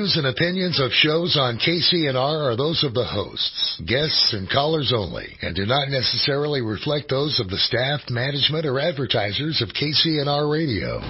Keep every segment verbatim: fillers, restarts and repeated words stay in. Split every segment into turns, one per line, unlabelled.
Views and opinions of shows on K C N R are those of the hosts, guests, and callers only, and do not necessarily reflect those of the staff, management, or advertisers of K C N R Radio.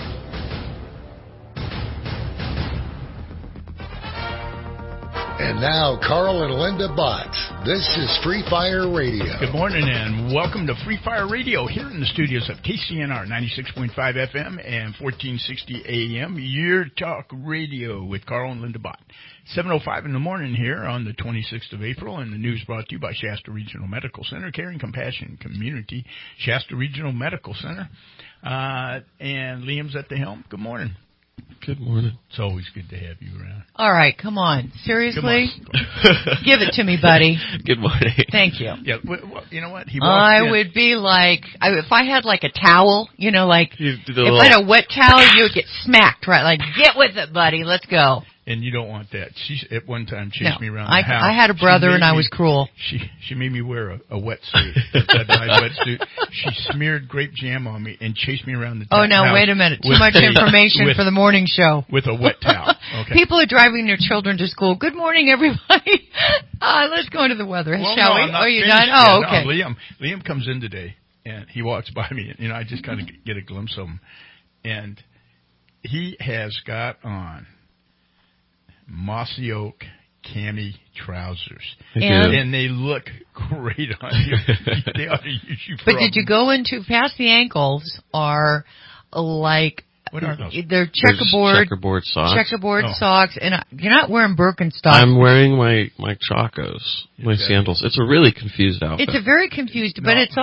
And now, Carl and Linda Bott. This is Free Fire Radio.
Good morning and welcome to Free Fire Radio here in the studios of K C N R ninety-six point five F M and fourteen sixty A M. Your talk radio with Carl and Linda Bott. seven oh five in the morning here on the twenty-sixth of April, and the news brought to you by Shasta Regional Medical Center, Caring Compassion Community, Shasta Regional Medical Center. Uh, and Liam's at the helm. Good morning.
Good morning.
It's always good to have you around.
All right, come on. Seriously?
Come on.
Give it to me, buddy.
Good morning.
Thank you.
Yeah, well, you know what? He
I
in.
would be like, I, if I had like a towel, you know, like,
You do the
if
little-
I had a wet towel, you would get smacked, right? Like, get with it, buddy. Let's go.
And you don't want that. She at one time chased
No,
me around
I,
the house.
I had a brother and I
me,
was cruel.
She she made me wear a, a wetsuit. That my wetsuit. She smeared grape jam on me and chased me around the
Oh,
ta-
now,
house.
wait a minute. Too
with
much
a-
information
with,
for the morning show.
With a wet towel. Okay.
People are driving their children to school. Good morning, everybody. uh, let's go into the weather,
well,
shall
no,
we?
I'm not
Are you
finished
done? Oh,
yet.
okay.
No, Liam, Liam comes in today, and he walks by me. And, you know, I just kind of get a glimpse of him. And he has got on mossy oak cami trousers.
And,
and they look great on you. They ought to use you for
but
a-
did you go into past the ankles are like
What are those?
they're
There's
checkerboard
checkerboard socks.
checkerboard
Oh.
socks, and uh, you're not wearing Birkenstocks.
I'm wearing my my chacos, my
Exactly.
sandals. It's a really confused outfit.
It's a very confused, but
No.
it's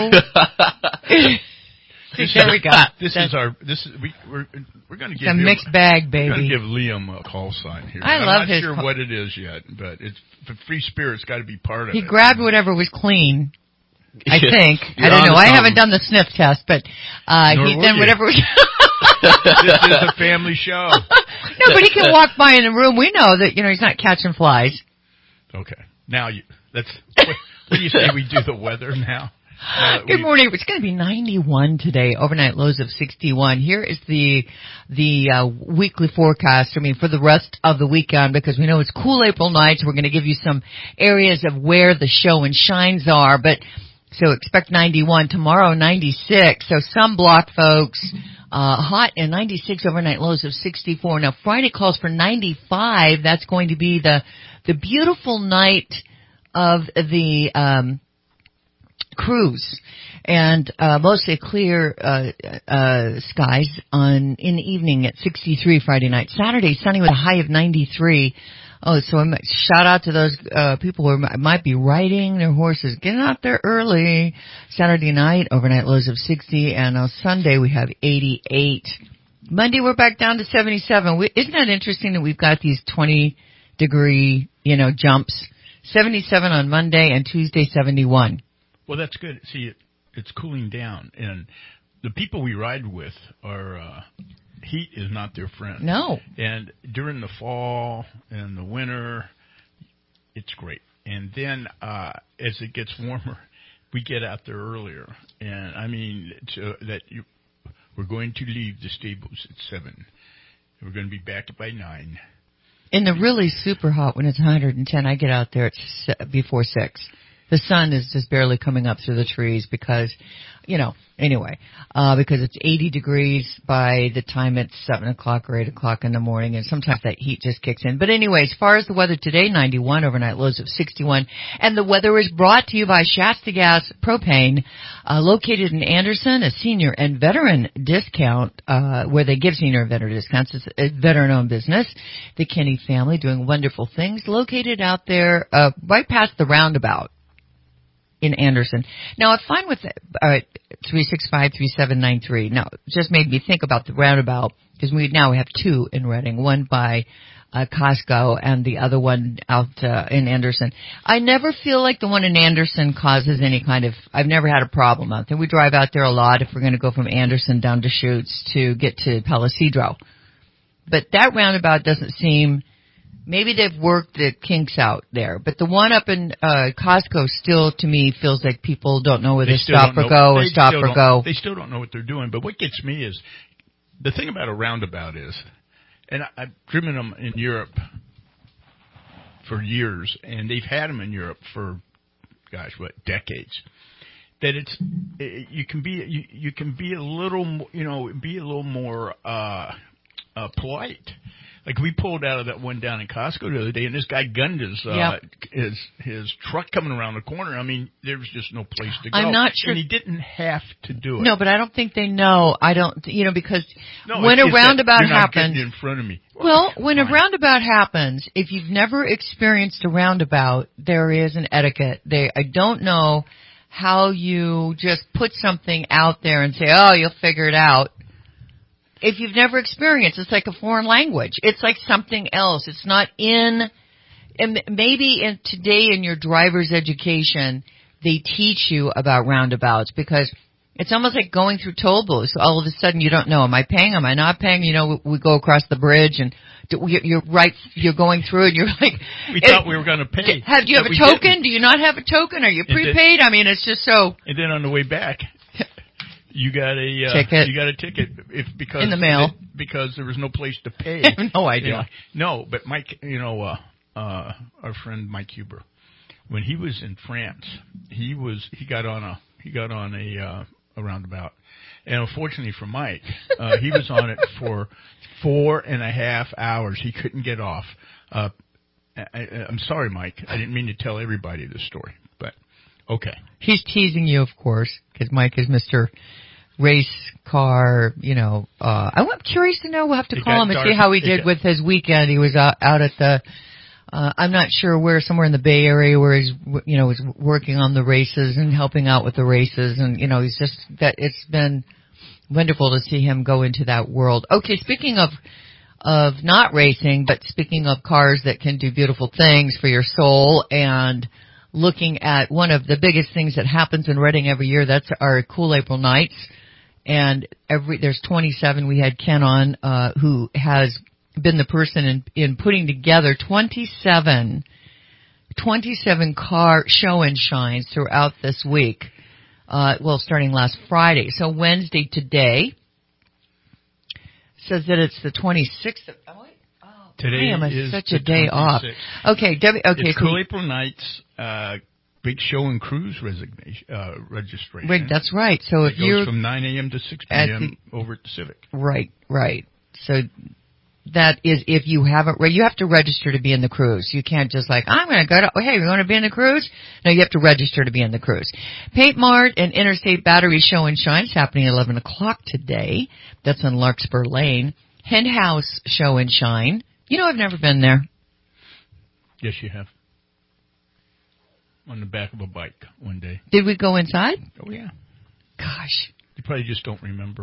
also. See, there we go.
This
That's
is our. This is we. We're we're going to give
a
him,
mixed bag,
We're going
baby.
to give Liam a call sign here.
I
I'm
love
not
his
sure
call-
what it is yet, but it's the free spirit's got to be part of
He
it.
grabbed whatever was clean. I
Yeah.
think.
You're
I don't
onto
know. I
something.
haven't done the sniff test, but uh,
Nor
he
will
then
you.
whatever. Was
This is a family show.
No, but he can walk by in the room. We know that you know he's not catching flies.
Okay, now you. Let's. What, what do you say we do the weather now? Now that
Good
we've-
morning. It's going to be ninety-one today. Overnight lows of sixty-one. Here is the the uh, weekly forecast. I mean, for the rest of the weekend, because we know it's cool April nights. We're going to give you some areas of where the show and shines are. But so expect ninety-one tomorrow, ninety-six. So some block folks uh, hot and ninety-six. Overnight lows of sixty-four. Now Friday calls for ninety-five. That's going to be the the beautiful night of the. Um, cruise and uh mostly clear uh uh skies on in the evening at sixty-three Friday night. Saturday sunny with a high of ninety-three. Oh, so I'm, shout out to those uh people who are, might be riding their horses, getting out there early. Saturday night overnight lows of sixty, and on Sunday we have eighty-eight. Monday we're back down to seventy-seven. We, isn't that interesting that we've got these twenty degree you know jumps? seventy-seven on Monday and Tuesday seventy-one.
Well, that's good. See, it, it's cooling down, and the people we ride with are uh, heat is not their friend.
No.
And during the fall and the winter, it's great. And then uh, as it gets warmer, we get out there earlier. And I mean, to, that you, we're going to leave the stables at seven. We're going to be back by nine.
In the really super hot, when it's one hundred ten, I get out there at s- before six. The sun is just barely coming up through the trees because, you know, anyway, uh, because it's eighty degrees by the time it's seven o'clock or eight o'clock in the morning, and sometimes that heat just kicks in. But anyway, as far as the weather today, ninety-one, overnight lows of sixty-one. And the weather is brought to you by Shasta Gas Propane, uh, located in Anderson, a senior and veteran discount, uh, where they give senior and veteran discounts. It's a veteran-owned business. The Kenny family doing wonderful things, located out there, uh, right past the roundabout in Anderson. Now, I find with uh, three six five, three seven nine three, now, it just made me think about the roundabout, because we now we have two in Reading, one by uh, Costco and the other one out uh, in Anderson. I never feel like the one in Anderson causes any kind of, I've never had a problem out there. We drive out there a lot if we're going to go from Anderson down to Chutes to get to Palisadro. But that roundabout doesn't seem, maybe they've worked the kinks out there. But the one up in uh, Costco still, to me, feels like people don't know whether
They
to
still
stop
don't
or
know-
go or
they
stop
still
or
don't-
go.
They still don't know what they're doing. But what gets me is, the thing about a roundabout is, and I, I've driven them in Europe for years, and they've had them in Europe for, gosh, what, decades. That it's it, you can be you, you can be a little mo- you know be a little more uh, uh, polite. Like we pulled out of that one down in Costco the other day, and this guy gunned his uh,
Yep.
his his truck coming around the corner. I mean, there was just no place to go.
I'm not sure.
And he didn't have to do it.
No, but I don't think they know. I don't, you know, because
No,
when
it's,
a
it's
roundabout
that you're not
happens,
getting in front of me.
well, when a
fine.
roundabout happens, if you've never experienced a roundabout, there is an etiquette. They, I don't know how you just put something out there and say, oh, you'll figure it out. If you've never experienced, it's like a foreign language. It's like something else. It's not in, and maybe in today in your driver's education, they teach you about roundabouts because it's almost like going through toll booths. All of a sudden you don't know, am I paying, am I not paying? You know, we go across the bridge and you're right, you're going through and you're like,
we thought we were going to pay.
Have, do you have
but
a
we
token?
didn't.
Do you not have a token? Are you
And then-
prepaid? I mean, it's just so.
And then on the way back, you got a uh,
Ticket.
You got a ticket if because
In the mail.
it- because there was no place to pay.
I have no idea.
You know, no, but Mike, you know, uh, uh, our friend Mike Huber, when he was in France, he was he got on a he got on a uh, a roundabout, and unfortunately for Mike, uh, he was on it for four and a half hours. He couldn't get off. Uh, I, I, I'm sorry, Mike. I didn't mean to tell everybody this story, but okay.
He's teasing you, of course, because Mike is Mister Race Car, you know. Uh, I'm curious to know. We'll have to
It
call
got
him and
dark.
see how he
It
did
got-
with his weekend. He was out, out at the, uh, I'm not sure where, somewhere in the Bay Area where he's, you know, was working on the races and helping out with the races. And, you know, he's just, that it's been wonderful to see him go into that world. Okay, speaking of, of not racing, but speaking of cars that can do beautiful things for your soul and looking at one of the biggest things that happens in Reading every year, that's our Cool April Nights. And every, there's twenty-seven. We had Ken on, uh, who has been the person in, in putting together twenty-seven, twenty-seven car show and shines throughout this week. Uh, well, starting last Friday. So Wednesday today says that it's the twenty-sixth of, oh, wait. Oh,
Today
damn, it's
is
such
the
a day off.
twenty-sixth.
Okay, Debbie, okay.
It's
so
Cool April Nights, uh, big show and cruise resignation, uh, registration.
Wait, that's right. So
It
if you're
goes from nine a.m. to six
at
p.m. over at the Civic.
right, right. So that is if you haven't, re- you have to register to be in the cruise. You can't just like, I'm going to go to, oh, hey, you want to be in the cruise? No, you have to register to be in the cruise. Paint Mart and Interstate Battery Show and Shine is happening at eleven o'clock today. That's on Larkspur Lane. Hen House Show and Shine. You know, I've never been there.
Yes, you have. On the back of a bike one day.
Did we go inside?
Oh, yeah.
Gosh.
You probably just don't remember.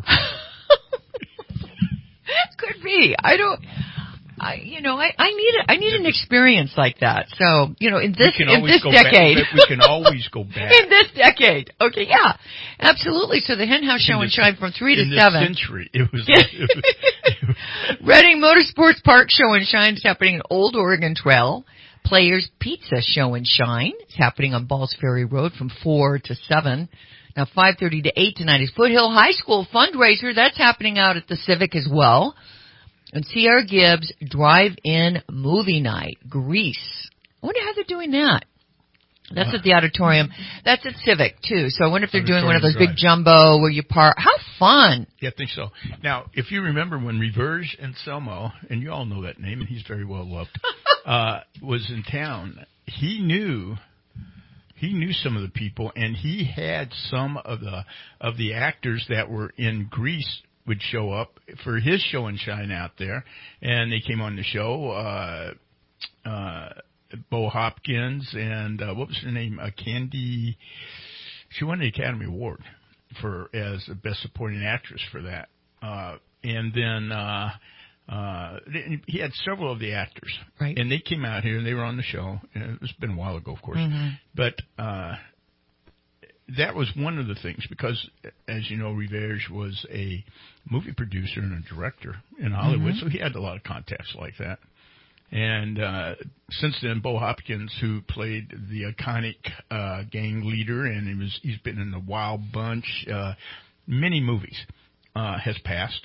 Could be. I don't. I, you know, I, I need a, I need an experience like that. So, you know, in this
we can
in
always
this
go
decade,
back. We can always go back.
in this decade. Okay, yeah, absolutely. So the Hen House Show
In
and
this-
Shine from three to
in this
seven.
century, it was. It was, it was
Reading Motorsports Park Show and Shine is happening in Old Oregon Trail. Players Pizza Show and Shine. It's happening on Balls Ferry Road from four to seven. Now five thirty to eight tonight is Foothill High School fundraiser. That's happening out at the Civic as well. And Sierra Gibbs Drive-In Movie Night, Grease. I wonder how they're doing that. That's at the auditorium. That's at Civic, too. So I wonder if they're doing one of those
Auditorium
big jumbo where you park. How fun.
Yeah, I think so. Now, if you remember when Reverge Anselmo, and you all know that name, and he's very well loved, uh, was in town, he knew he knew some of the people, and he had some of the of the actors that were in Grease would show up for his show and shine out there, and they came on the show. Uh, uh, Bo Hopkins and uh, what was her name? Uh, Candy. She won the Academy Award for as the best supporting actress for that. Uh, and then uh, uh, he had several of the actors,
Right.
and they came out here and they were on the show. And it's been a while ago, of course,
Mm-hmm.
but uh, that was one of the things because, as you know, Reverge was a movie producer and a director in Hollywood,
Mm-hmm.
so he had a lot of contacts like that. And uh, since then, Bo Hopkins, who played the iconic uh, gang leader, and he was he's been in the Wild Bunch, uh, many movies, uh, has passed.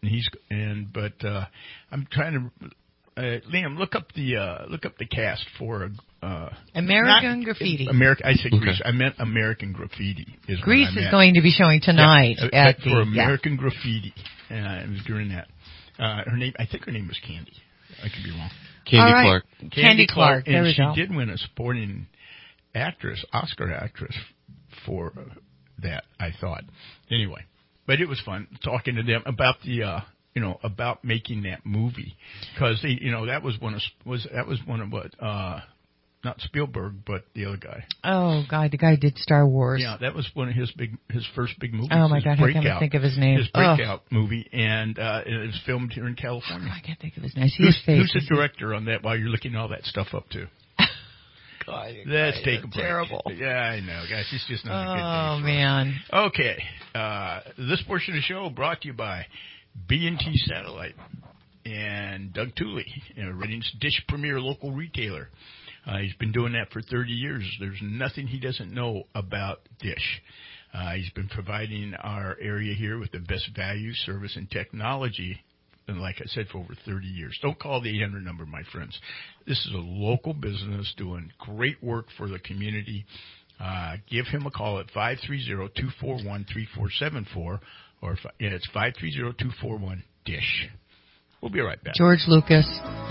and he's and but uh, I'm trying to. Uh, Liam, look up the uh, look up the cast for uh,
American
not,
Graffiti.
American, I said
Okay.
Grease. I meant American Graffiti. Is
Grease
what I
is
meant.
going to be showing tonight
yeah,
at
uh,
the
for American yeah. Graffiti. And uh, it was during that. Uh, her name, I think her name was Candy. I could be wrong.
Candy
All right.
Clark.
Candy,
Candy
Clark,
Clark. There
and
we
she
go.
did win a supporting actress, Oscar actress, for uh, that. I thought. Anyway, but it was fun talking to them about the. Uh, You know, about making that movie, because they, you know, that was one of was that was one of what, uh, not Spielberg, but the other guy.
Oh God, the guy who did Star Wars.
Yeah, that was one of his big, his first big movies.
Oh my
his
God,
breakout,
I can't think of his name.
His breakout movie, and uh, it was filmed here in California.
Oh, I can't think of his name. I see
Who's,
his face.
who's the director on that? While you're looking all that stuff up too.
God,
Let's
God,
take a break.
Terrible.
Yeah, I know, guys. It's just not a good day.
Oh
for
man.
us. Okay, uh, this portion of the show brought to you by B and T Satellite and Doug Tooley, you know, Reading's Dish Premier local retailer. Uh, he's been doing that for thirty years. There's nothing he doesn't know about Dish. Uh, he's been providing our area here with the best value, service, and technology, and like I said, for over thirty years. Don't call the eight hundred number, my friends. This is a local business doing great work for the community. Uh, give him a call at five three zero, two four one, three four seven four. Or yeah, it's five three zero, two four one, D I S H. We'll be right back.
George Lucas.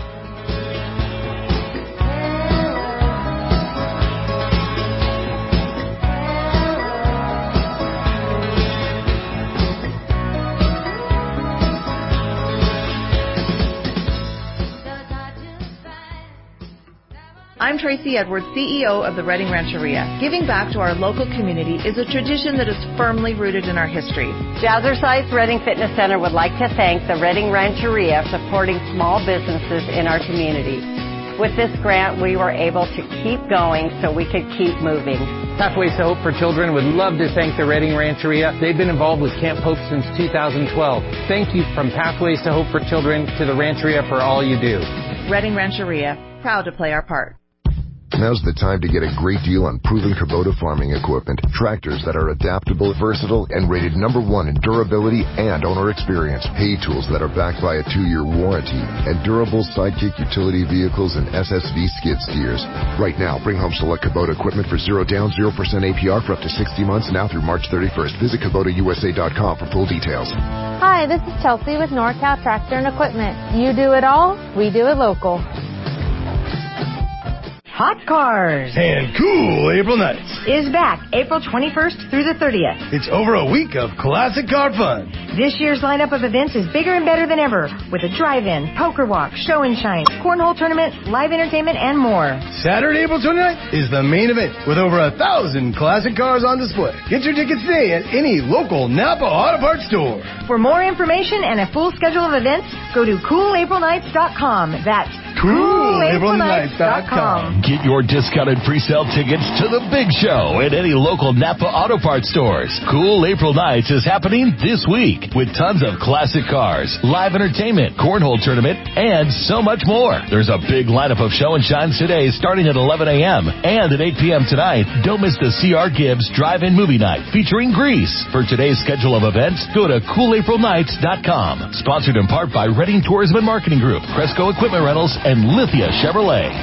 I'm Tracy Edwards, C E O of the Reading Rancheria. Giving back to our local community is a tradition that is firmly rooted in our history.
Jazzercise Reading Fitness Center would like to thank the Reading Rancheria for supporting small businesses in our community. With this grant, we were able to keep going so we could keep moving.
Pathways to Hope for Children would love to thank the Reading Rancheria. They've been involved with Camp Hope since two thousand twelve. Thank you from Pathways to Hope for Children to the Rancheria for all you do.
Reading Rancheria, proud to play our part.
Now's the time to get a great deal on proven Kubota farming equipment. Tractors that are adaptable, versatile, and rated number one in durability and owner experience. Hay tools that are backed by a two-year warranty. And durable Sidekick utility vehicles and S S V skid steers. Right now, bring home select Kubota equipment for zero down, zero percent A P R for up to sixty months now through March thirty-first. Visit Kubota U S A dot com for full details.
Hi, this is Chelsea with NorCal Tractor and Equipment. You do it all, we do it local.
Hot Cars
and Cool April Nights
is back April twenty-first through the thirtieth.
It's over a week of classic car fun.
This year's lineup of events is bigger and better than ever, with a drive-in, poker walk, show and shine, cornhole tournament, live entertainment, and more.
Saturday, April twenty-ninth is the main event with over a thousand classic cars on display. Get your tickets today at any local Napa Auto Parts store.
For more information and a full schedule of events, go to cool april nights dot com. That's cool april nights dot com.
Get your discounted pre-sale tickets to the big show at any local Napa Auto Parts stores. Cool April Nights is happening this week with tons of classic cars, live entertainment, cornhole tournament, and so much more. There's a big lineup of show and shines today starting at eleven a.m. and at eight p.m. tonight. Don't miss the C R Gibbs Drive-In Movie Night featuring Grease. For today's schedule of events, go to cool april nights dot com. Sponsored in part by Reading Tourism and Marketing Group, Cresco Equipment Rentals, and Lithia Chevrolet.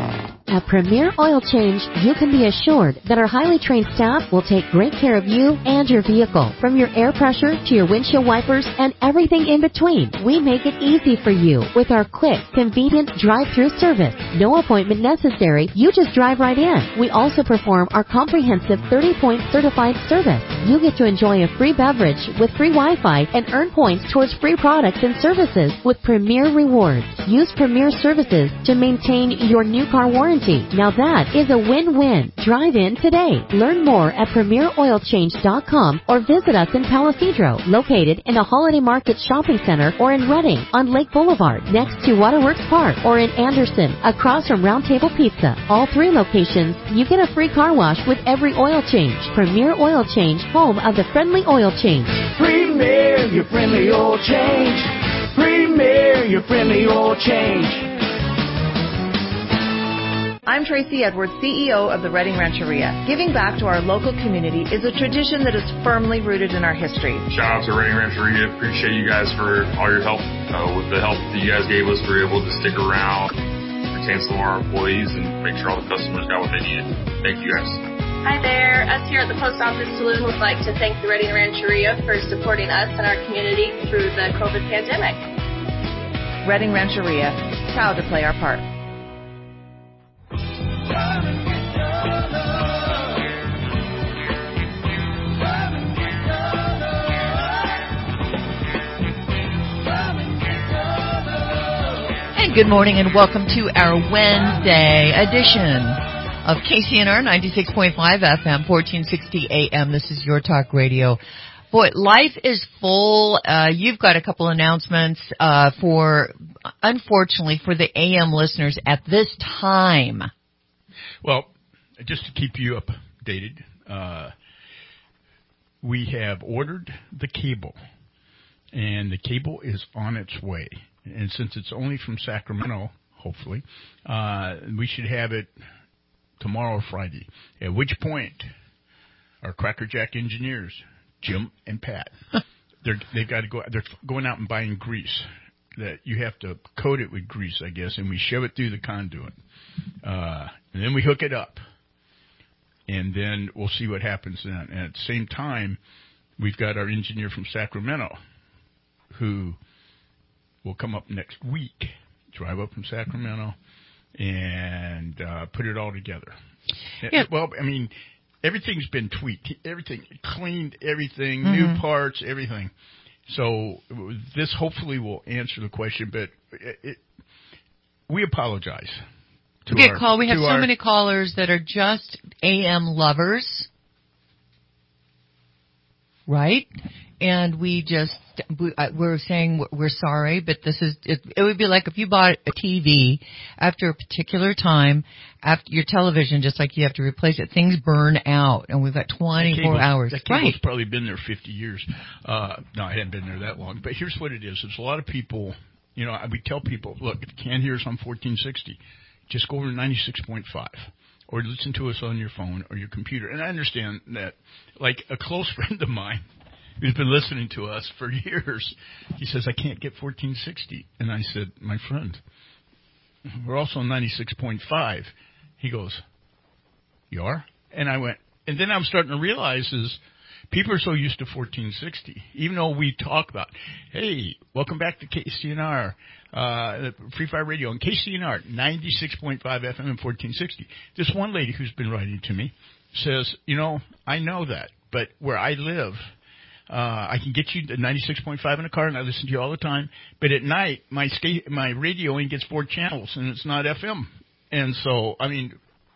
At Premier Oil Change, you can be assured that our highly trained staff will take great care of you and your vehicle. From your air pressure to your windshield wipers and everything in between, we make it easy for you with our quick, convenient drive-through service. No appointment necessary. You just drive right in. We also perform our comprehensive thirty-point certified service. You get to enjoy a free beverage with free Wi-Fi and earn points towards free products and services with Premier Rewards. Use Premier Services to maintain your new car warranty. Now that is a win-win. Drive in today. Learn more at premier oil change dot com or visit us in Palisadro, located in the Holiday Market Shopping Center, or in Reading on Lake Boulevard, next to Waterworks Park, or in Anderson, across from Round Table Pizza. All three locations, you get a free car wash with every oil change. Premier Oil Change, home of the friendly oil change.
Premier, your friendly oil change. Premier, your friendly oil change.
I'm I'm Tracy Edwards, C E O of the Redding Rancheria. Giving back to our local community is a tradition that is firmly rooted in our history.
Shout out to Redding Rancheria. Appreciate you guys for all your help. Uh, with the help that you guys gave us, we were able to stick around, retain some of our employees, and make sure all the customers got what they needed. Thank you guys.
Hi there. Us here at the Post Office Saloon would like to thank the Redding Rancheria for supporting us and our community through the COVID pandemic.
Redding Rancheria, proud to play our part.
And good morning and welcome to our Wednesday edition of K C N R ninety-six point five F M, fourteen sixty A M. This is your talk radio. Boy, life is full. Uh, you've got a couple announcements uh, for, unfortunately, for the A M listeners at this time.
Well, just to keep you updated, uh, we have ordered the cable, and the cable is on its way. And since it's only from Sacramento, hopefully, uh, we should have it tomorrow or Friday, at which point our Crackerjack engineers, Jim and Pat, they're, they've got to go, they're going out and buying grease that you have to coat it with grease, I guess, and we shove it through the conduit. Uh, and then we hook it up, and then we'll see what happens then. And at the same time, we've got our engineer from Sacramento who will come up next week, drive up from Sacramento, and uh, put it all together.
Yeah.
Well, I mean, everything's been tweaked. Everything, cleaned everything,
Mm-hmm.
new parts, everything. So this hopefully will answer the question, but it, it, we apologize. To
We get
our,
call. We have so
our,
many callers that are just A M lovers, right? And we just, we, uh, we're saying we're sorry, but this is, it, it would be like if you bought a T V after a particular time, after your television, just like you have to replace it, things burn out, and we've got twenty-four
that
hours.
That cable's
right.
probably been there fifty years. Uh, no, I hadn't been there that long. But here's what it is. There's a lot of people, you know, we tell people, look, if you can't hear us on fourteen sixty, just go over to ninety-six point five. Or listen to us on your phone or your computer. And I understand that, like a close friend of mine, who's been listening to us for years, he says, I can't get fourteen sixty. And I said, my friend, we're also on ninety-six point five. He goes, you are? And I went, and then I'm starting to realize is people are so used to fourteen sixty, even though we talk about, hey, welcome back to K C N R, uh, Free Fire Radio on K C N R, ninety-six point five F M and fourteen sixty. This one lady who's been writing to me says, you know, I know that, but where I live, Uh, I can get you to ninety-six point five in a car, and I listen to you all the time. But at night, my sta- my radio only gets four channels, and it's not F M. And so, I mean,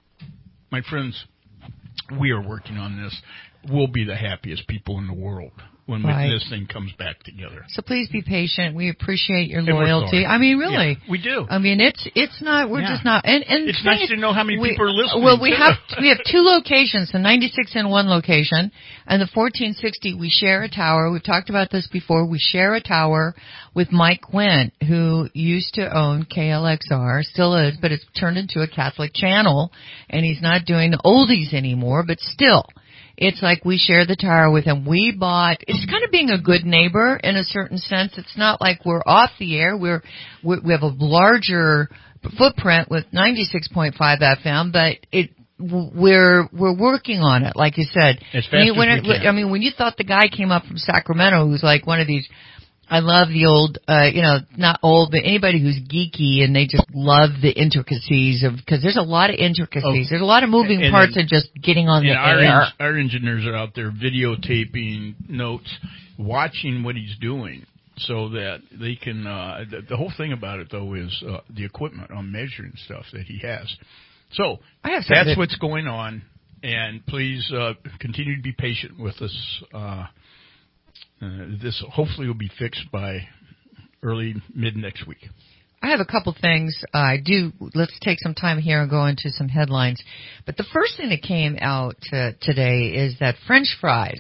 my friends, we are working on this. We'll be the happiest people in the world when
Right.
this thing comes back together.
So please be patient. We appreciate your
And we're
loyalty.
sorry.
I mean, really,
Yeah, we do.
I mean, it's it's not. We're
Yeah.
just not. And and
It's
the thing
nice
is,
to know how many
we,
people are listening.
Well, we
too.
have we have two locations, the ninety-six in one location, and the fourteen sixty. We share a tower. We've talked about this before. We share a tower with Mike Quint, who used to own K L X R, still is, but it's turned into a Catholic channel, and he's not doing the oldies anymore. But still, it's like we share the tower with him. We bought, it's kind of being a good neighbor in a certain sense. It's not like we're off the air. We're, we're we have a larger footprint with ninety-six point five F M, but it, we're, we're working on it, like you said.
As fast
I mean, when
as we
it,
can.
I mean, when you thought the guy came up from Sacramento who's like one of these, I love the old, uh, you know, not old, but anybody who's geeky and they just love the intricacies of, because there's a lot of intricacies.
Oh,
There's a lot of moving
and
parts
then-
and just getting on the
And our,
air.
en- our engineers are out there videotaping notes, watching what he's doing, so that they can. Uh, the, the whole thing about it, though, is uh, the equipment on measuring stuff that he has. So
I have
that's
something-
what's going on, and please uh, continue to be patient with us. Uh, uh, this hopefully will be fixed by early mid next week.
I have a couple things. Uh, I do. Let's take some time here and go into some headlines. But the first thing that came out uh, today is that French fries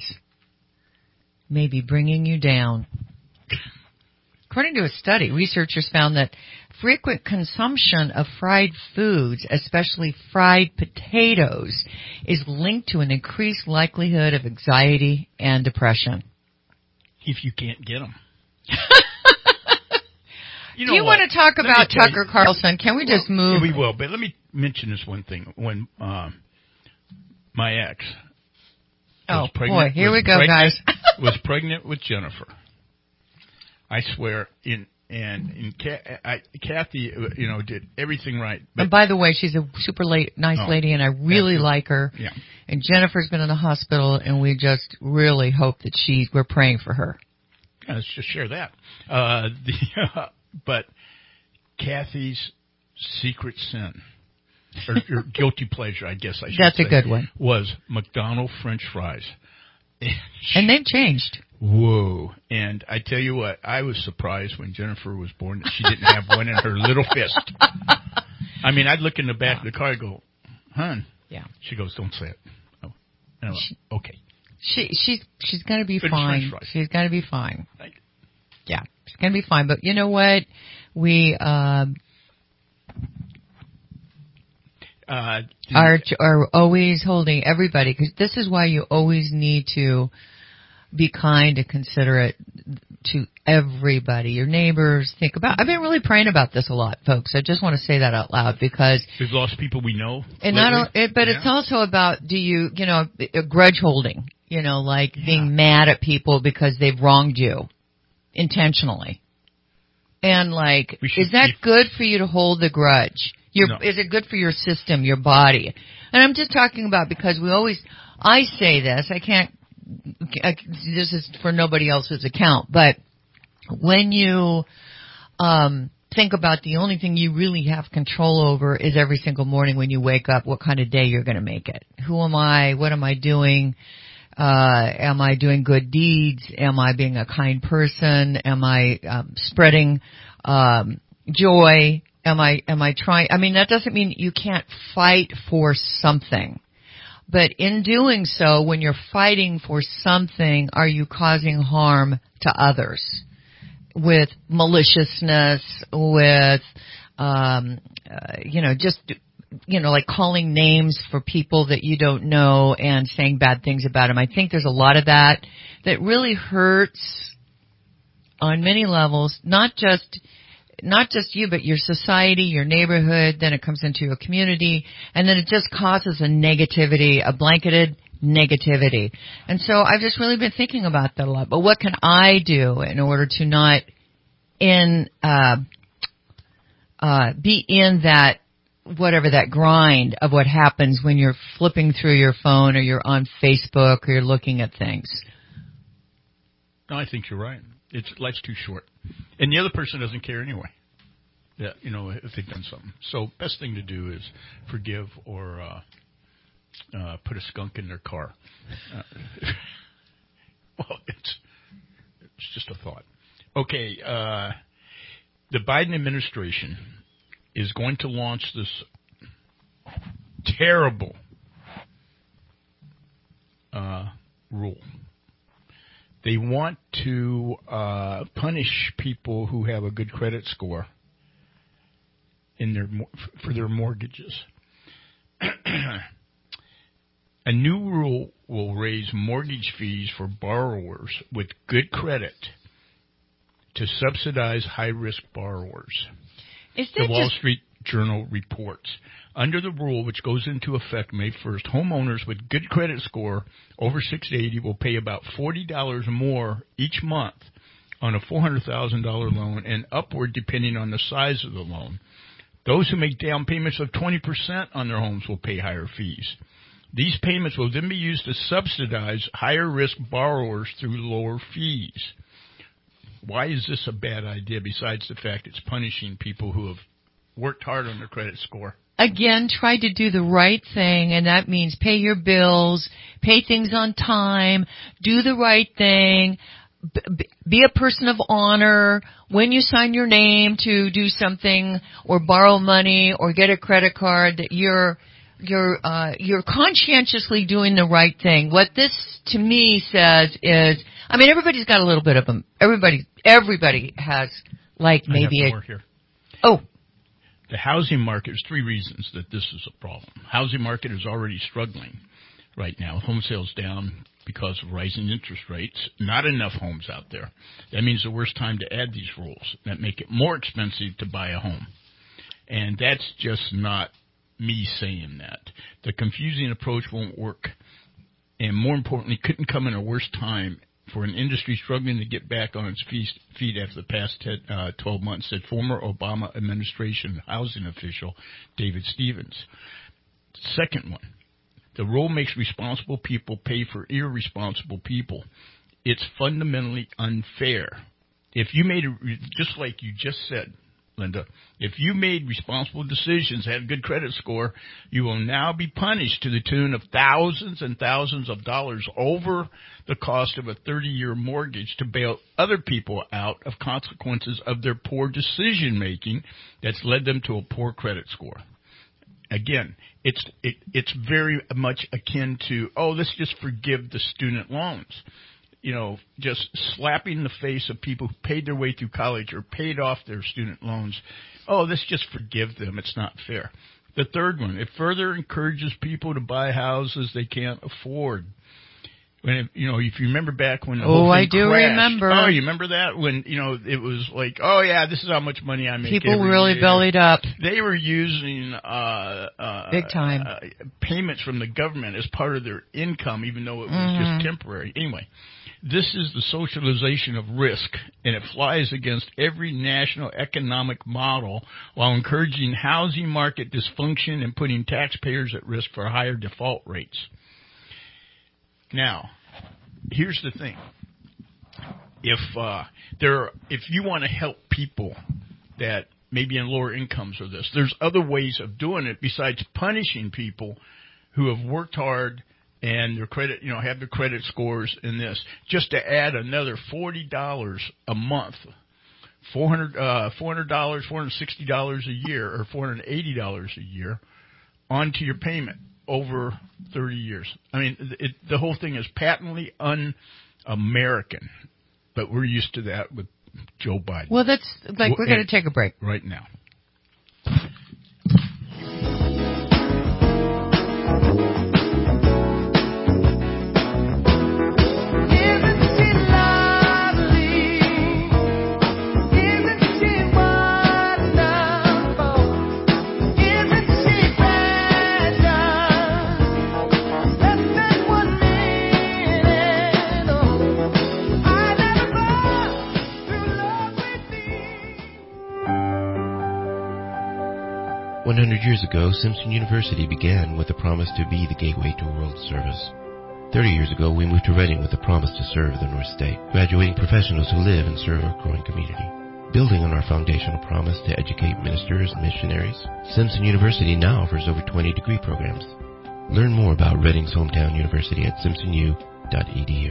may be bringing you down. According to a study, researchers found that frequent consumption of fried foods, especially fried potatoes, is linked to an increased likelihood of anxiety and depression.
If you can't get them. You
Do
know
you
what?
want to talk
Let
about
me tell
Tucker
you-
Carlson? Can we just
Well,
move?
We will, but let me mention this one thing. When um, my ex was
Oh,
pregnant,
boy, here
was
we go,
pregnant-
guys.
was pregnant with Jennifer. I swear, in and in Ca- I, Kathy, you know, did everything right. But
And by the way, she's a super late, nice
Oh,
lady, and I really
absolutely.
like her.
Yeah.
And Jennifer's been in the hospital, and we just really hope that she. We're praying for her.
Yeah, let's just share that. Uh, the uh, but Kathy's secret sin, or, or guilty pleasure, I guess I should
That's
say,
a good one.
was McDonald's French fries.
And they've changed.
Whoa. And I tell you what, I was surprised when Jennifer was born that she didn't have one in her little fist. I mean, I'd look in the back of the car and go, "Hun."
Yeah.
She goes, "Don't say it." Oh. And I'm like, okay.
She she's she's gonna be
Good
fine.
French fries.
She's gonna be fine.
Thank you.
Yeah, she's gonna be fine. But you know what? We um,
uh,
are are always holding everybody, because this is why you always need to be kind and considerate to everybody, your neighbors. Think about. I've been really praying about this a lot, folks. I just want to say that out loud, because
we've lost people we know.
and
lately.
not o- it, but
Yeah.
it's also about, do you you know a grudge holding, you know, like being mad at people because they've wronged you intentionally, and like,
We should
is that
keep-
good for you to hold the grudge? Your,
No.
Is it good for your system, your body? And I'm just talking about, because we always, I say this, I can't, I, this is for nobody else's account, but when you um, think about the only thing you really have control over is every single morning when you wake up, what kind of day you're going to make it. Who am I? What am I doing? Uh, am I doing good deeds? Am I being a kind person? Am I um, spreading um, joy? Am I am I trying? I mean, that doesn't mean you can't fight for something. But in doing so, when you're fighting for something, are you causing harm to others with maliciousness, with, um, uh, you know, just, you know, like calling names for people that you don't know and saying bad things about them? I think there's a lot of that that really hurts on many levels, not just not just you, but your society, your neighborhood, then it comes into your community, and then it just causes a negativity, a blanketed negativity. And so I've just really been thinking about that a lot. But what can I do in order to not in uh, uh, be in that, whatever, that grind of what happens when you're flipping through your phone or you're on Facebook or you're looking at things?
No, I think you're right. It's life's too short, and the other person doesn't care anyway. Yeah, you know, if they've done something. So, best thing to do is forgive or uh, uh, put a skunk in their car. Uh, well, it's it's just a thought. Okay, uh, the Biden administration is going to launch this terrible uh, rule. They want to uh, punish people who have a good credit score in their for their mortgages. A new rule will raise mortgage fees for borrowers with good credit to subsidize high-risk borrowers.
Is
the
that
Wall
just-
Street Journal reports. Under the rule, which goes into effect May first, homeowners with good credit score over six eighty will pay about forty dollars more each month on a four hundred thousand dollars loan, and upward depending on the size of the loan. Those who make down payments of twenty percent on their homes will pay higher fees. These payments will then be used to subsidize higher-risk borrowers through lower fees. Why is this a bad idea, besides the fact it's punishing people who have worked hard on their credit score?
Again, try to do the right thing, and that means pay your bills, pay things on time, do the right thing, b- be a person of honor. When you sign your name to do something or borrow money or get a credit card, that you're you're uh, you're conscientiously doing the right thing. What this to me says is, I mean, everybody's got a little bit of them. Everybody, everybody has like maybe
I have
a.
more here.
Oh.
The housing market, there's three reasons that this is a problem. Housing market is already struggling right now. Home sales down because of rising interest rates. Not enough homes out there. That means the worst time to add these rules that make it more expensive to buy a home. And that's just not me saying that. The confusing approach won't work. And more importantly, couldn't come in a worse time for an industry struggling to get back on its feet after the past ten, uh, twelve months, said former Obama administration housing official David Stevens. Second one, the rule makes responsible people pay for irresponsible people. It's fundamentally unfair. If you made, a, just like you just said, Linda, if you made responsible decisions, had a good credit score, you will now be punished to the tune of thousands and thousands of dollars over the cost of a thirty-year mortgage to bail other people out of consequences of their poor decision-making that's led them to a poor credit score. Again, it's it, it's very much akin to, oh, let's just forgive the student loans. You know, just slapping the face of people who paid their way through college or paid off their student loans. Oh, let's just forgive them. It's not fair. The third one, it further encourages people to buy houses they can't afford. When it, you know, if you remember back when the whole
oh,
thing
I do
crashed,
remember.
Oh, you remember that when you know it was like, oh yeah, this is how much money I make.
People
every
really
year.
bellied up.
They were using uh, uh,
big time
uh, payments from the government as part of their income, even though it was
mm-hmm.
just temporary. Anyway, this is the socialization of risk, and it flies against every national economic model while encouraging housing market dysfunction and putting taxpayers at risk for higher default rates. Now, here's the thing. If uh, there, if you want to help people that maybe in lower incomes or this, there's other ways of doing it besides punishing people who have worked hard and their credit, you know, have their credit scores in this. Just to add another forty dollars a month, four hundred dollars, uh, four hundred dollars, four hundred sixty dollars a year, or four hundred eighty dollars a year onto your payment over thirty years. I mean, it, the whole thing is patently un-American, but we're used to that with Joe Biden.
Well, that's like we're going to take a break
right now.
one hundred years ago, Simpson University began with a promise to be the gateway to world service. thirty years ago, we moved to Reading with a promise to serve the North State, graduating professionals who live and serve our growing community. Building on our foundational promise to educate ministers and missionaries, Simpson University now offers over twenty degree programs. Learn more about Reading's hometown university at simpson u dot e d u.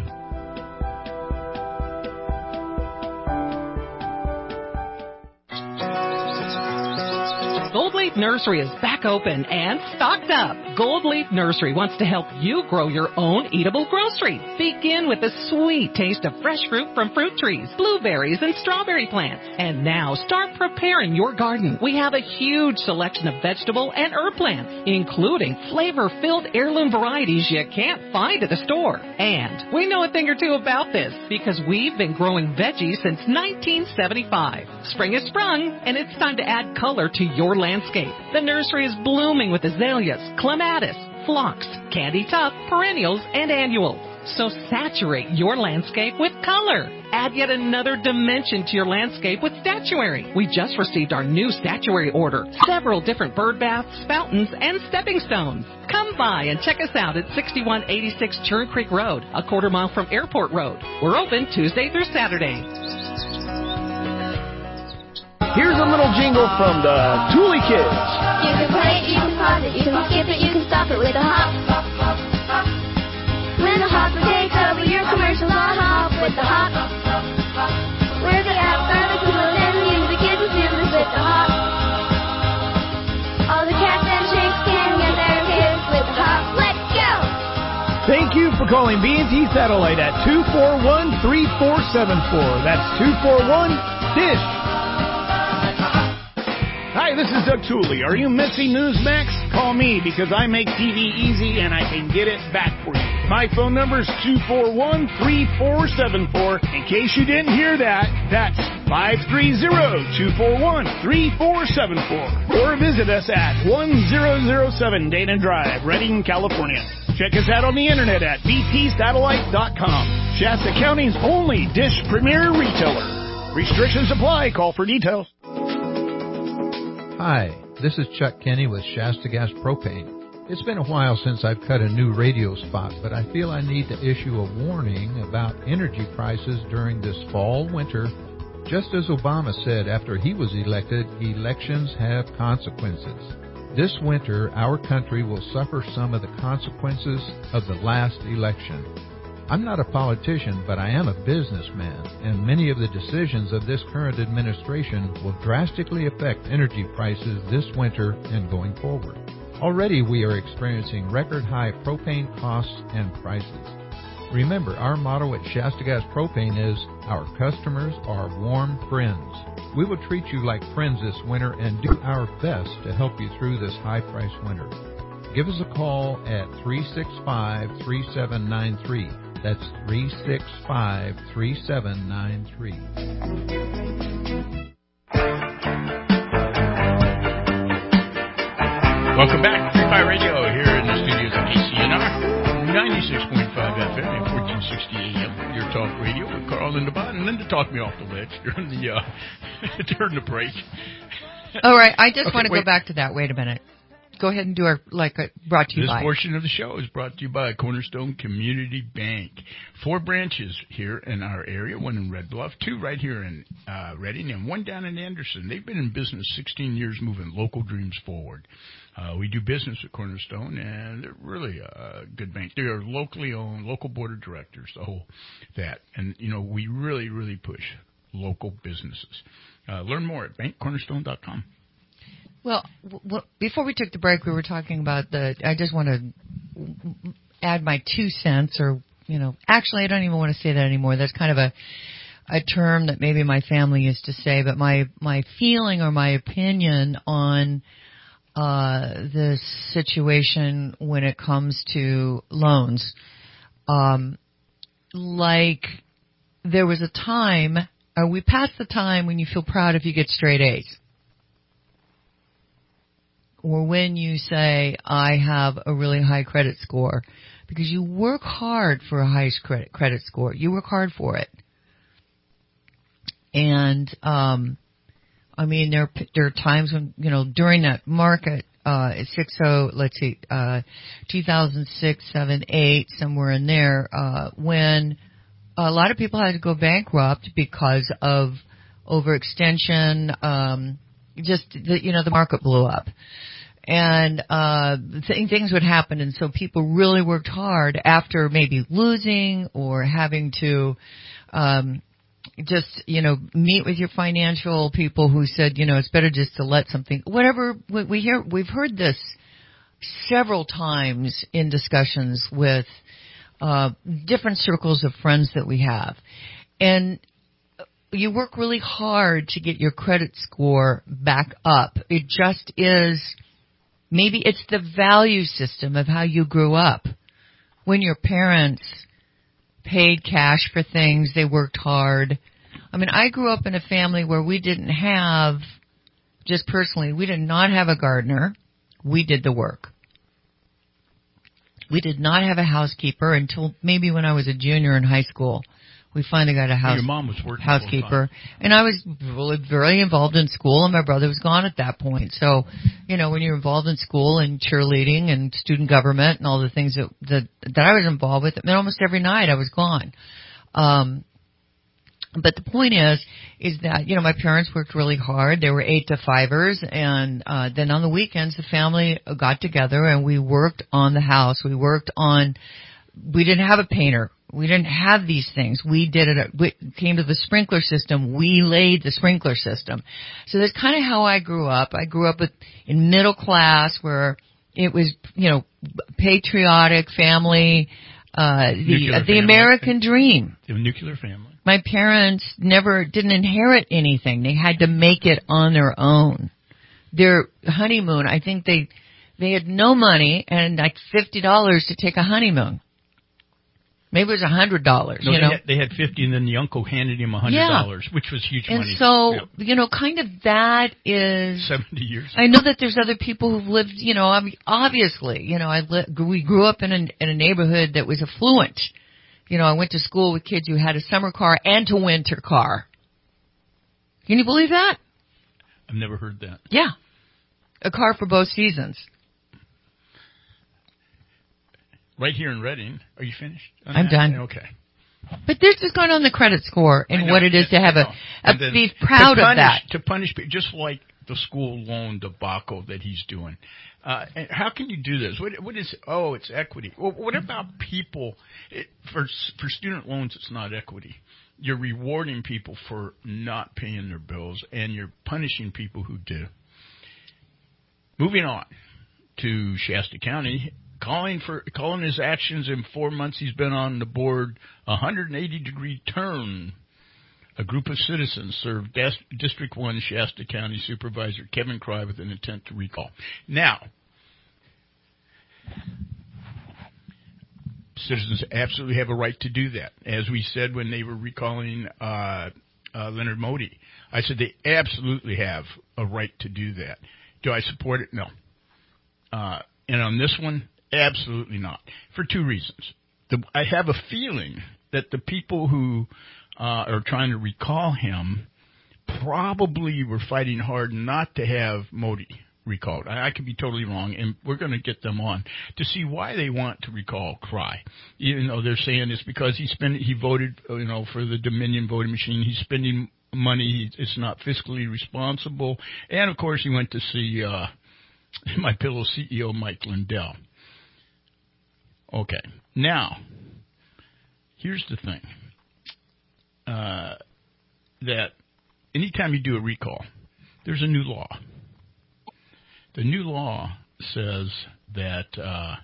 Gold Leaf Nursery is back open and stocked up. Gold Leaf Nursery wants to help you grow your own eatable groceries. Begin with the sweet taste of fresh fruit from fruit trees, blueberries, and strawberry plants. And now start preparing your garden. We have a huge selection of vegetable and herb plants, including flavor-filled heirloom varieties you can't find at the store. And we know a thing or two about this because we've been growing veggies since nineteen seventy-five. Spring has sprung, and it's time to add color to your landscape. The nursery is blooming with azaleas, clematis, phlox, candy tuft, perennials, and annuals. So saturate your landscape with color. Add yet another dimension to your landscape with statuary. We just received our new statuary order. Several different bird baths, fountains, and stepping stones. Come by and check us out at sixty-one eighty-six Churn Creek Road, a quarter mile from Airport Road. We're open Tuesday through Saturday.
Here's a little jingle from the Thule Kids.
You can play it, you can pause it, you can skip it, you can stop it with a hop. When the hopper takes over your commercials, I'll hop with the hop. Where the apps are the coolest and the music is the soothest with the hop. All the cats and shakes can get their kids with the hop. Let's go!
Thank you for calling B and T Satellite at two four one, three four seven four. That's two four one, D I S H. Hi, this is Doug Tooley. Are you missing Newsmax? Call me because I make T V easy and I can get it back for you. My phone number is two four one, three four seven four. In case you didn't hear that, that's five three zero, two four one, three four seven four. Or visit us at one thousand seven Dana Drive, Redding, California. Check us out on the internet at b t satellite dot com. Shasta County's only Dish Premier retailer. Restrictions apply. Call for details.
Hi, this is Chuck Kenny with Shasta Gas Propane. It's been a while since I've cut a new radio spot, but I feel I need to issue a warning about energy prices during this fall, winter. Just as Obama said after he was elected, elections have consequences. This winter, our country will suffer some of the consequences of the last election. I'm not a politician, but I am a businessman, and many of the decisions of this current administration will drastically affect energy prices this winter and going forward. Already we are experiencing record-high propane costs and prices. Remember, our motto at Shasta Gas Propane is, our customers are warm friends. We will treat you like friends this winter and do our best to help you through this high-priced winter. Give us a call at three six five, three seven nine three. That's three six five, three seven nine three.
Welcome back to Free Fire Radio here in the studios of K C N R, ninety-six point five F M and fourteen sixty A M. Your talk radio with Carl and Linda and Linda talked me off the ledge during the, uh, during the break.
All right, I just
okay,
want to
wait.
go back to that. Wait a minute. Go ahead and do our, like, uh, brought to you
this
by.
This portion of the show is brought to you by Cornerstone Community Bank. Four branches here in our area, one in Red Bluff, two right here in uh, Redding, and one down in Anderson. They've been in business sixteen years moving local dreams forward. Uh, we do business with Cornerstone, and they're really a good bank. They are locally owned, local board of directors, the whole that. And, you know, we really, really push local businesses. Uh, learn more at bank cornerstone dot com.
Well, w- before we took the break, we were talking about the, I just want to add my two cents, or, you know, actually I don't even want to say that anymore. That's kind of a, a term that maybe my family used to say, but my, my feeling or my opinion on uh, this situation when it comes to loans. Um, like, there was a time, are we past the time when you feel proud if you get straight A's? Or when you say, I have a really high credit score, because you work hard for a high credit credit score. You work hard for it. And, um, I mean, there, there are times when, you know, during that market, uh, six oh, let's see, uh, two thousand six, seven, eight, somewhere in there, uh, when a lot of people had to go bankrupt because of overextension, um, just, the, you know, the market blew up. And uh th- things would happen, and so people really worked hard after maybe losing or having to um just, you know, meet with your financial people who said, you know, it's better just to let something, whatever. We, we hear, we've heard this several times in discussions with uh different circles of friends that we have. And you work really hard to get your credit score back up. It just is. Maybe it's the value system of how you grew up. When your parents paid cash for things, they worked hard. I mean, I grew up in a family where we didn't have, just personally, we did not have a gardener. We did the work. We did not have a housekeeper until maybe when I was a junior in high school. We finally got a house,
Your mom was working
housekeeper. And I was really very involved in school, and my brother was gone at that point. So, you know, when you're involved in school and cheerleading and student government and all the things that that, that I was involved with, I mean, almost every night I was gone. Um, but the point is, is that, you know, my parents worked really hard. They were eight to fivers, and uh, then on the weekends the family got together and we worked on the house. We worked on, we didn't have a painter. We didn't have these things. We did it. We came to the sprinkler system. We laid the sprinkler system. So that's kind of how I grew up. I grew up with, in middle class where it was, you know, patriotic family, uh, the, uh, the American dream.
The nuclear family.
My parents never, didn't inherit anything. They had to make it on their own. their honeymoon. I think they they had no money and like fifty dollars to take a honeymoon. Maybe it was a hundred dollars.
No,
you
they
know,
had, they had fifty, and then the uncle handed him a hundred dollars,
yeah.
which was huge
and
money.
And so,
yeah.
you know, kind of that is
seventy years.
I know that there's other people who've lived. You know, obviously, you know, I li- we grew up in a, in a neighborhood that was affluent. You know, I went to school with kids who had a summer car and a winter car. Can you believe that?
I've never heard that.
Yeah, a car for both seasons.
Right here in Reading. Are you finished?
I'm done.
Okay.
But this is going on the credit score and what it is to have a, a
then,
be proud
punish,
of that.
To punish people, just like the school loan debacle that he's doing. Uh, and how can you do this? What, what is? Oh, it's equity. Well, what about people? It, for for student loans, it's not equity. You're rewarding people for not paying their bills, and you're punishing people who do. Moving on to Shasta County. Calling for calling his actions in four months he's been on the board, a one hundred eighty degree turn. A group of citizens served Des- District one Shasta County Supervisor Kevin Cry with an intent to recall. Now, citizens absolutely have a right to do that. As we said when they were recalling uh, uh, Leonard Modi, I said they absolutely have a right to do that. Do I support it? No. Uh, and on this one, absolutely not, for two reasons. The, I have a feeling that the people who uh, are trying to recall him probably were fighting hard not to have Modi recalled. I, I could be totally wrong, and we're going to get them on to see why they want to recall Cry. Even though they're saying it's because he spent, he voted, you know, for the Dominion voting machine. He's spending money. It's not fiscally responsible. And, of course, he went to see uh, My Pillow C E O Mike Lindell. Okay, now, here's the thing, uh, that anytime you do a recall, there's a new law. The new law says that uh,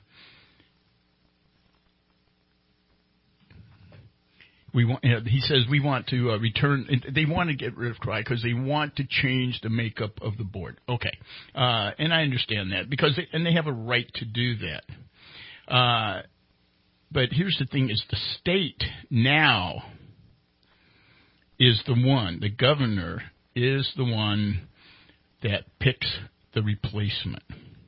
we want. Uh, he says we want to uh, return. They want to get rid of Cry because they want to change the makeup of the board. Okay, uh, and I understand that because they, and they have a right to do that. Uh, but here's the thing: is the state now is the one. The governor is the one that picks the replacement.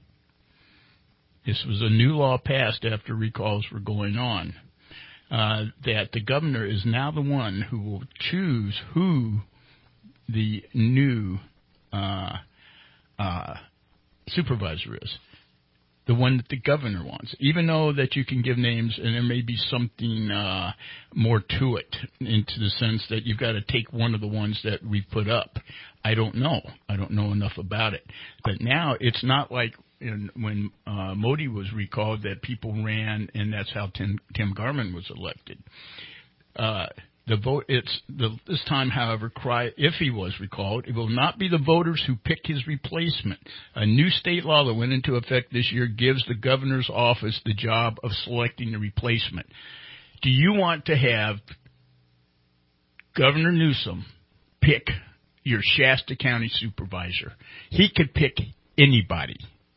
This was a new law passed after recalls were going on. Uh, that the governor is now the one who will choose who the new uh, uh, supervisor is. The one that the governor wants, even though that you can give names and there may be something uh, more to it, into the sense that you've got to take one of the ones that we put up. I don't know. I don't know enough about it. But now it's not like in, when uh, Modi was recalled that people ran and that's how Tim, Tim Garman was elected. Uh, The vote. It's the, this time, however, Cry, if he was recalled, it will not be the voters who pick his replacement. A new state law that went into effect this year gives the governor's office the job of selecting the replacement. Do you want to have Governor Newsom pick your Shasta County supervisor? He could pick anybody.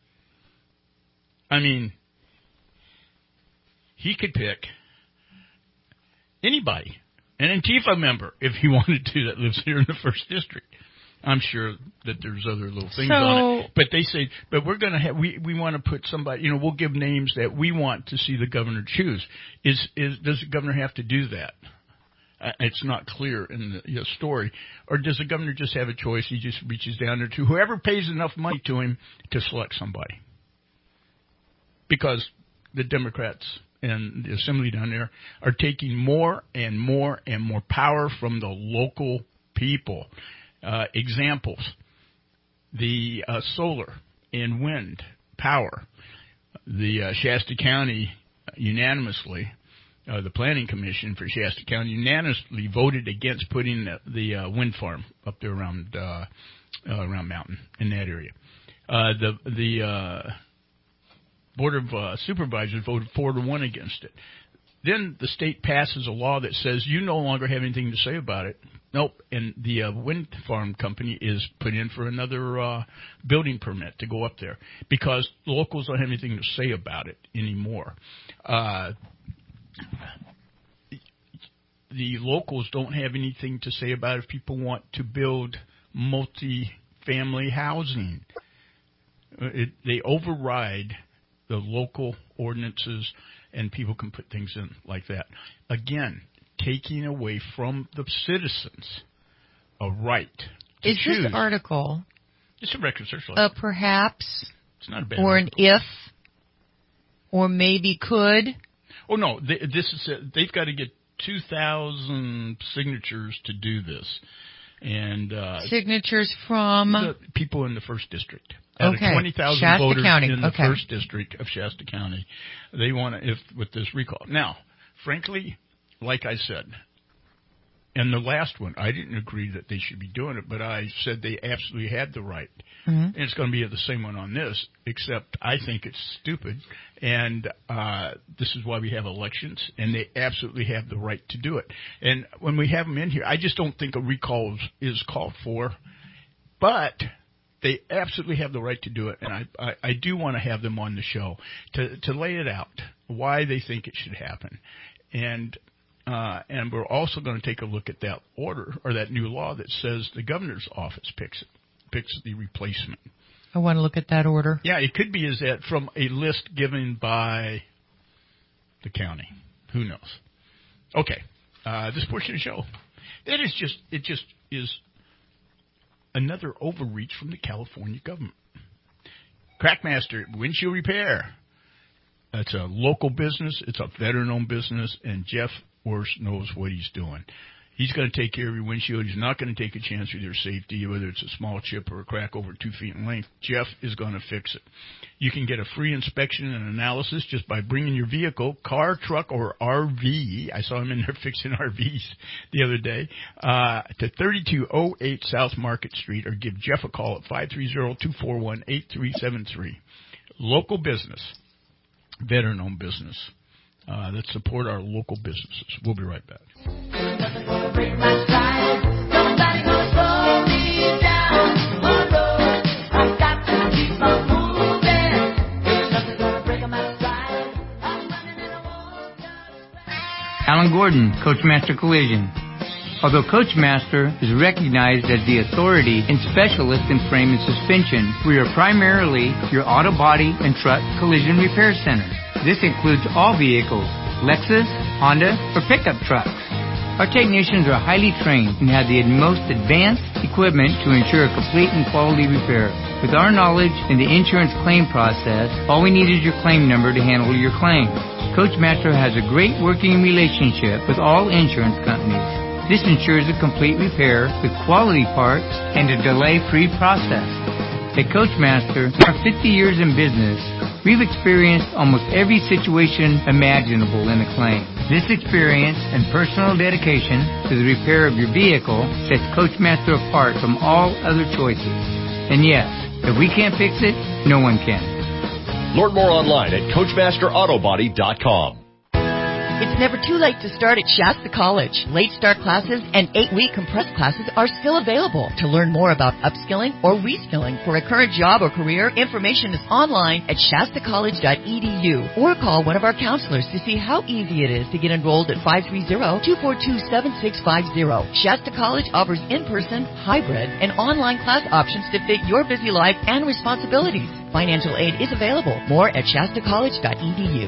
I mean, he could pick anybody. An Antifa member, if he wanted to, that lives here in the first district. I'm sure that there's other little things
so,
on it. But they say, but we're going to have, we, we want to put somebody, you know, we'll give names that we want to see the governor choose. Is, is, does the governor have to do that? Uh, it's not clear in the you know, story. Or does the governor just have a choice? He just reaches down there to whoever pays enough money to him to select somebody. Because the Democrats and the assembly down there are taking more and more and more power from the local people. Uh, examples, the uh, solar and wind power. The uh, Shasta County unanimously, uh, the Planning Commission for Shasta County unanimously voted against putting the, the uh, wind farm up there around uh, uh, around Mountain in that area. Uh, the the uh, Board of uh, Supervisors voted four to one against it. Then the state passes a law that says you no longer have anything to say about it. Nope. And the uh, wind farm company is put in for another uh, building permit to go up there because locals don't have anything to say about it anymore. Uh, the locals don't have anything to say about if people want to build multi-family housing. It, they override the local ordinances, and people can put things in like that. Again, taking away from the citizens a right to
Is
choose.
this article
It's a record search
uh, perhaps
it's not a bad
or
article.
an if or maybe could?
Oh, no. They, this is a, they've got to get two thousand signatures to do this. And uh,
signatures from?
The people in the first district. Out
okay.
of twenty thousand
Shasta
voters
County.
in the
okay.
first district of Shasta County, they want to, if with this recall. Now, frankly, like I said, and the last one, I didn't agree that they should be doing it, but I said they absolutely had the right. Mm-hmm. And it's going to be the same one on this, except I think it's stupid, and uh, this is why we have elections, and they absolutely have the right to do it. And when we have them in here, I just don't think a recall is, is called for, but they absolutely have the right to do it, and I, I, I do want to have them on the show to, to lay it out, why they think it should happen. And uh, and we're also going to take a look at that order, or that new law that says the governor's office picks it, picks the replacement.
I want to look at that order.
Yeah, it could be is that from a list given by the county. Who knows? Okay, uh, this portion of the show, that is just, it just is another overreach from the California government. Crackmaster Windshield Repair. It's a local business. It's a veteran-owned business, and Jeff Worst knows what he's doing. He's going to take care of your windshield. He's not going to take a chance with your safety, whether it's a small chip or a crack over two feet in length. Jeff is going to fix it. You can get a free inspection and analysis just by bringing your vehicle, car, truck, or R V. I saw him in there fixing R Vs the other day, uh, to thirty-two oh eight South Market Street, or give Jeff a call at five three zero, two four one, eight three seven three. Local business, veteran-owned business. Uh, that support our local businesses. We'll be right back.
Alan Gordon, Coachmaster Collision. Although Coachmaster is recognized as the authority and specialist in frame and suspension, we are primarily your auto body and truck collision repair center. This includes all vehicles, Lexus, Honda, or pickup trucks. Our technicians are highly trained and have the most advanced equipment to ensure a complete and quality repair. With our knowledge in the insurance claim process, all we need is your claim number to handle your claim. Coachmaster has a great working relationship with all insurance companies. This ensures a complete repair with quality parts and a delay-free process. At Coachmaster, our fifty years in business, we've experienced almost every situation imaginable in a claim. This experience and personal dedication to the repair of your vehicle sets Coachmaster apart from all other choices. And yes, if we can't fix it, no one can.
Learn more online at Coachmaster Auto Body dot com.
It's never too late to start at Shasta College. Late start classes and eight-week compressed classes are still available. To learn more about upskilling or reskilling for a current job or career, information is online at Shasta College dot e d u or call one of our counselors to see how easy it is to get enrolled at five three zero, two four two, seven six five zero. Shasta College offers in-person, hybrid, and online class options to fit your busy life and responsibilities. Financial aid is available. More at Shasta College dot e d u.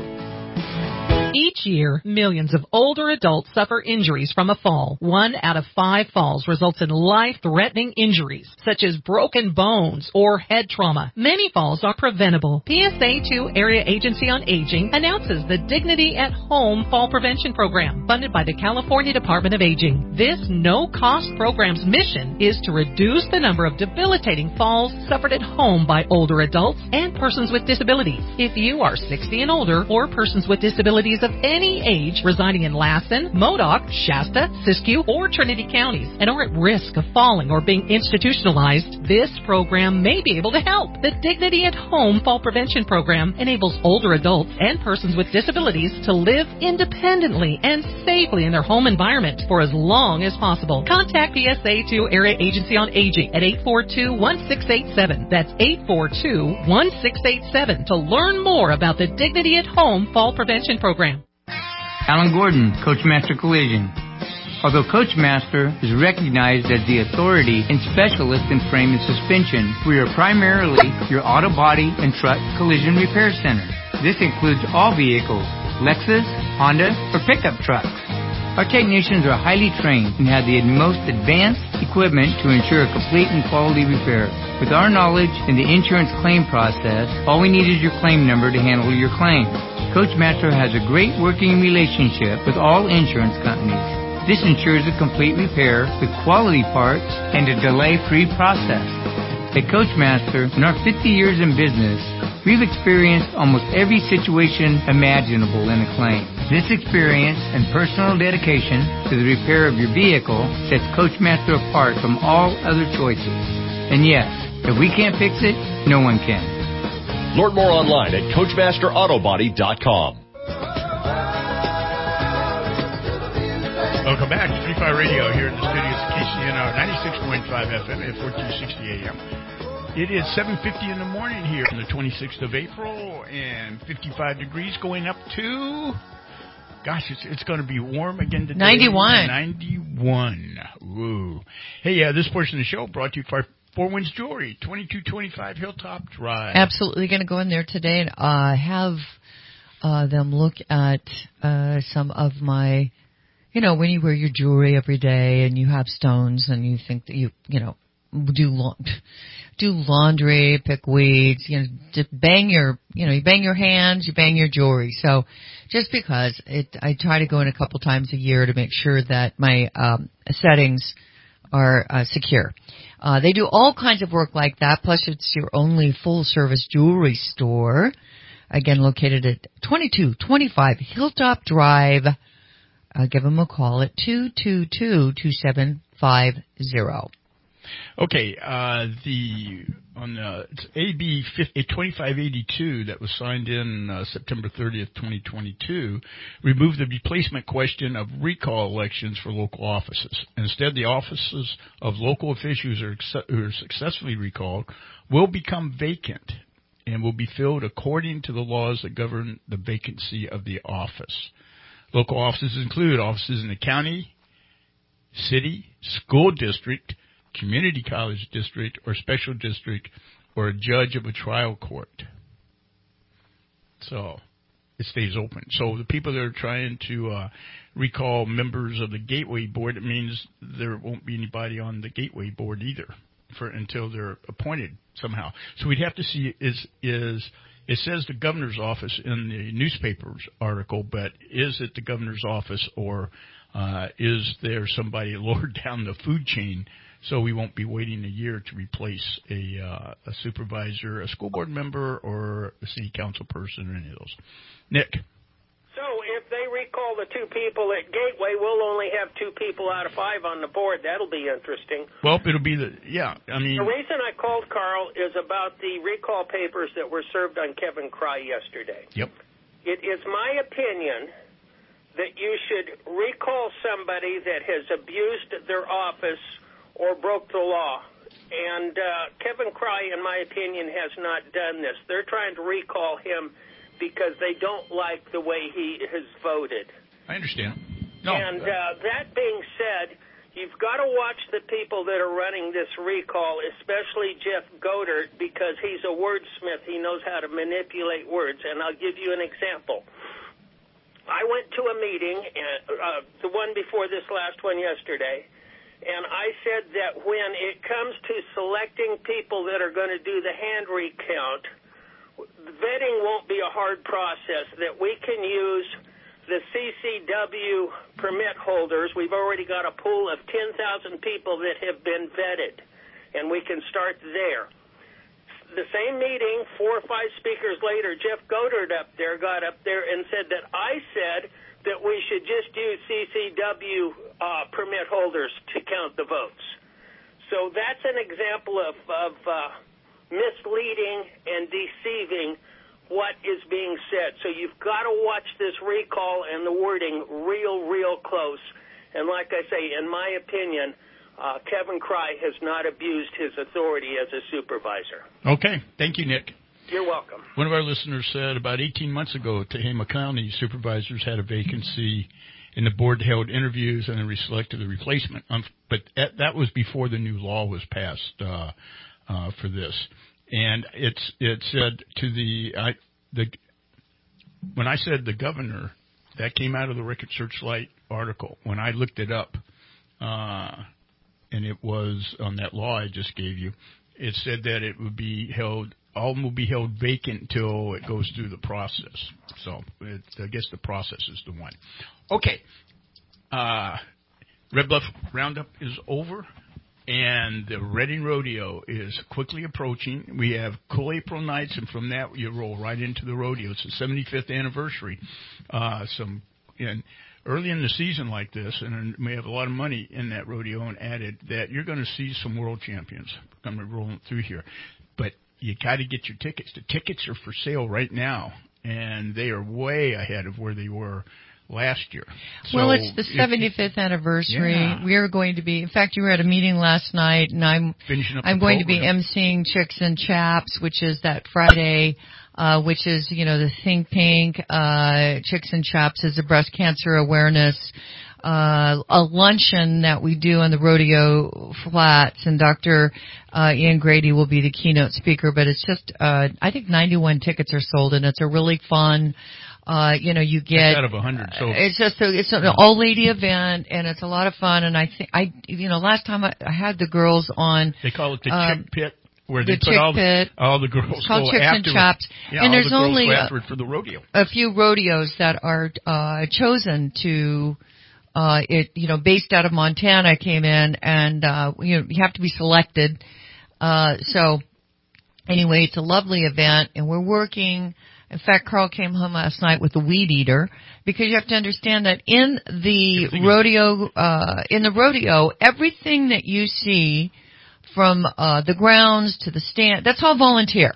Each year, millions of older adults suffer injuries from a fall. One out of five falls results in life-threatening injuries, such as broken bones or head trauma. Many falls are preventable. P S A two Area Agency on Aging announces the Dignity at Home Fall Prevention Program, funded by the California Department of Aging. This no-cost program's mission is to reduce the number of debilitating falls suffered at home by older adults and persons with disabilities. If you are sixty and older or persons with disabilities of any age residing in Lassen, Modoc, Shasta, Siskiyou, or Trinity counties and are at risk of falling or being institutionalized, this program may be able to help. The Dignity at Home Fall Prevention Program enables older adults and persons with disabilities to live independently and safely in their home environment for as long as possible. Contact P S A two Area Agency on Aging at eight four two, one six eight seven. That's eight four two, one six eight seven to learn more about the Dignity at Home Fall Prevention Program.
Alan Gordon, Coachmaster Collision. Although Coachmaster is recognized as the authority and specialist in frame and suspension, we are primarily your auto body and truck collision repair center. This includes all vehicles, Lexus, Honda, or pickup trucks. Our technicians are highly trained and have the most advanced equipment to ensure a complete and quality repair. With our knowledge in the insurance claim process, all we need is your claim number to handle your claim. Coachmaster has a great working relationship with all insurance companies. This ensures a complete repair with quality parts and a delay-free process. At Coachmaster, in our fifty years in business, we've experienced almost every situation imaginable in a claim. This experience and personal dedication to the repair of your vehicle sets Coachmaster apart from all other choices. And yes, if we can't fix it, no one can.
Learn more online at Coachmaster Auto Body dot com.
Welcome back to Free Fire Radio here in the studios of K C N R ninety-six point five F M at fourteen sixty A M. It is seven fifty in the morning here on the twenty-sixth of April and fifty-five degrees going up to, gosh, it's, it's going to be warm again today.
ninety-one.
ninety-one. Ooh. Hey, yeah, uh, this portion of the show brought to you by Four Winds Jewelry, twenty-two twenty-five Hilltop Drive.
Absolutely going to go in there today and uh, have uh, them look at uh, some of my, you know, when you wear your jewelry every day and you have stones and you think that you, you know, do la- do laundry, pick weeds, you know, just bang your, you know, you bang your hands, you bang your jewelry. So just because it, I try to go in a couple times a year to make sure that my um, settings are uh, secure. Uh, they do all kinds of work like that. Plus, it's your only full-service jewelry store. Again, located at twenty-two twenty-five Hilltop Drive. Uh, give them a call at two two two, two seven five zero.
Okay, uh, the on the it's A B twenty-five eighty-two that was signed in uh, September thirtieth, twenty twenty-two, removed the replacement question of recall elections for local offices. Instead, the offices of local officials who are, who are successfully recalled will become vacant and will be filled according to the laws that govern the vacancy of the office. Local offices include offices in the county, city, school district, community college district, or special district, or a judge of a trial court. So it stays open. So the people that are trying to uh, recall members of the Gateway Board, it means there won't be anybody on the Gateway Board either for until they're appointed somehow. So we'd have to see is is it says the governor's office in the newspaper's article, but is it the governor's office or uh, is there somebody lower down the food chain? So we won't be waiting a year to replace a, uh, a supervisor, a school board member, or a city council person, or any of those. Nick.
So if they recall the two people at Gateway, we'll only have two people out of five on the board. That'll be interesting.
Well, it'll be the, yeah, I mean.
The reason I called, Carl, is about the recall papers that were served on Kevin Cry yesterday.
Yep.
It is my opinion that you should recall somebody that has abused their office or broke the law. And uh, Kevin Cry, in my opinion, has not done this. They're trying to recall him because they don't like the way he has voted.
I understand. No,
and uh, that being said, you've got to watch the people that are running this recall, especially Jeff Godert, because he's a wordsmith. He knows how to manipulate words. And I'll give you an example. I went to a meeting, uh, the one before this last one yesterday, and I said that when it comes to selecting people that are going to do the hand recount, vetting won't be a hard process, that we can use the C C W permit holders. We've already got a pool of ten thousand people that have been vetted, and we can start there. the same meeting, four or five speakers later, Jeff Godard up there got up there and said that I said that we should just use C C W uh, permit holders to count the votes. So that's an example of, of uh, misleading and deceiving what is being said. So you've got to watch this recall and the wording real, real close. And like I say, in my opinion, uh, Kevin Cry has not abused his authority as a supervisor.
Okay. Thank you, Nick.
You're welcome.
One of our listeners said about eighteen months ago, Tehama County supervisors had a vacancy, and the board held interviews and then selected the replacement. Um, but that was before the new law was passed uh, uh, for this. And it's it said to the I the when I said the governor, that came out of the Record Searchlight article. When I looked it up, uh, and it was on that law I just gave you, it said that it would be held, all of them will be held vacant until it goes through the process. So it, I guess the process is the one. Okay, uh, Red Bluff Roundup is over. And the Reading Rodeo is quickly approaching. We have cool April nights, and from that you roll right into the rodeo. It's the seventy-fifth anniversary. Uh, some and early in the season like this, and we have a lot of money in that rodeo, and added that you're going to see some world champions coming rolling through here. But you got to get your tickets. The tickets are for sale right now, and they are way ahead of where they were last year. So
well, it's the seventy-fifth anniversary.
Yeah.
We are going to be, in fact, you were at a meeting last night, and I'm
Finishing up
I'm
the
going
program.
to be emceeing Chicks and Chaps, which is that Friday, uh, which is, you know, the Think Pink. Uh, Chicks and Chaps is a breast cancer awareness uh, a luncheon that we do on the rodeo flats, and Doctor Uh, Ian Grady will be the keynote speaker. But it's just, uh, I think ninety-one tickets are sold, and it's a really fun. Uh, you know, you get
That's out of a hundred. So
it's just a, it's an all lady event, and it's a lot of fun. And I think I, you know, last time I, I had the girls on.
They call it the
um,
Chick Pit, where
the
they put
Chick
all
Pit.
the, all the girls
It's called
go
Chicks
after
and
it.
Chops.
Yeah,
and
all
there's
the girls
only
go
a,
after it for the rodeo.
a few rodeos that are uh, chosen to. Uh, it, you know, based out of Montana came in, and, uh, you know, you have to be selected. Uh, so anyway, it's a lovely event, and we're working. In fact, Carl came home last night with a weed eater, because you have to understand that in the everything rodeo, uh, in the rodeo, everything that you see from, uh, the grounds to the stand, that's all volunteer.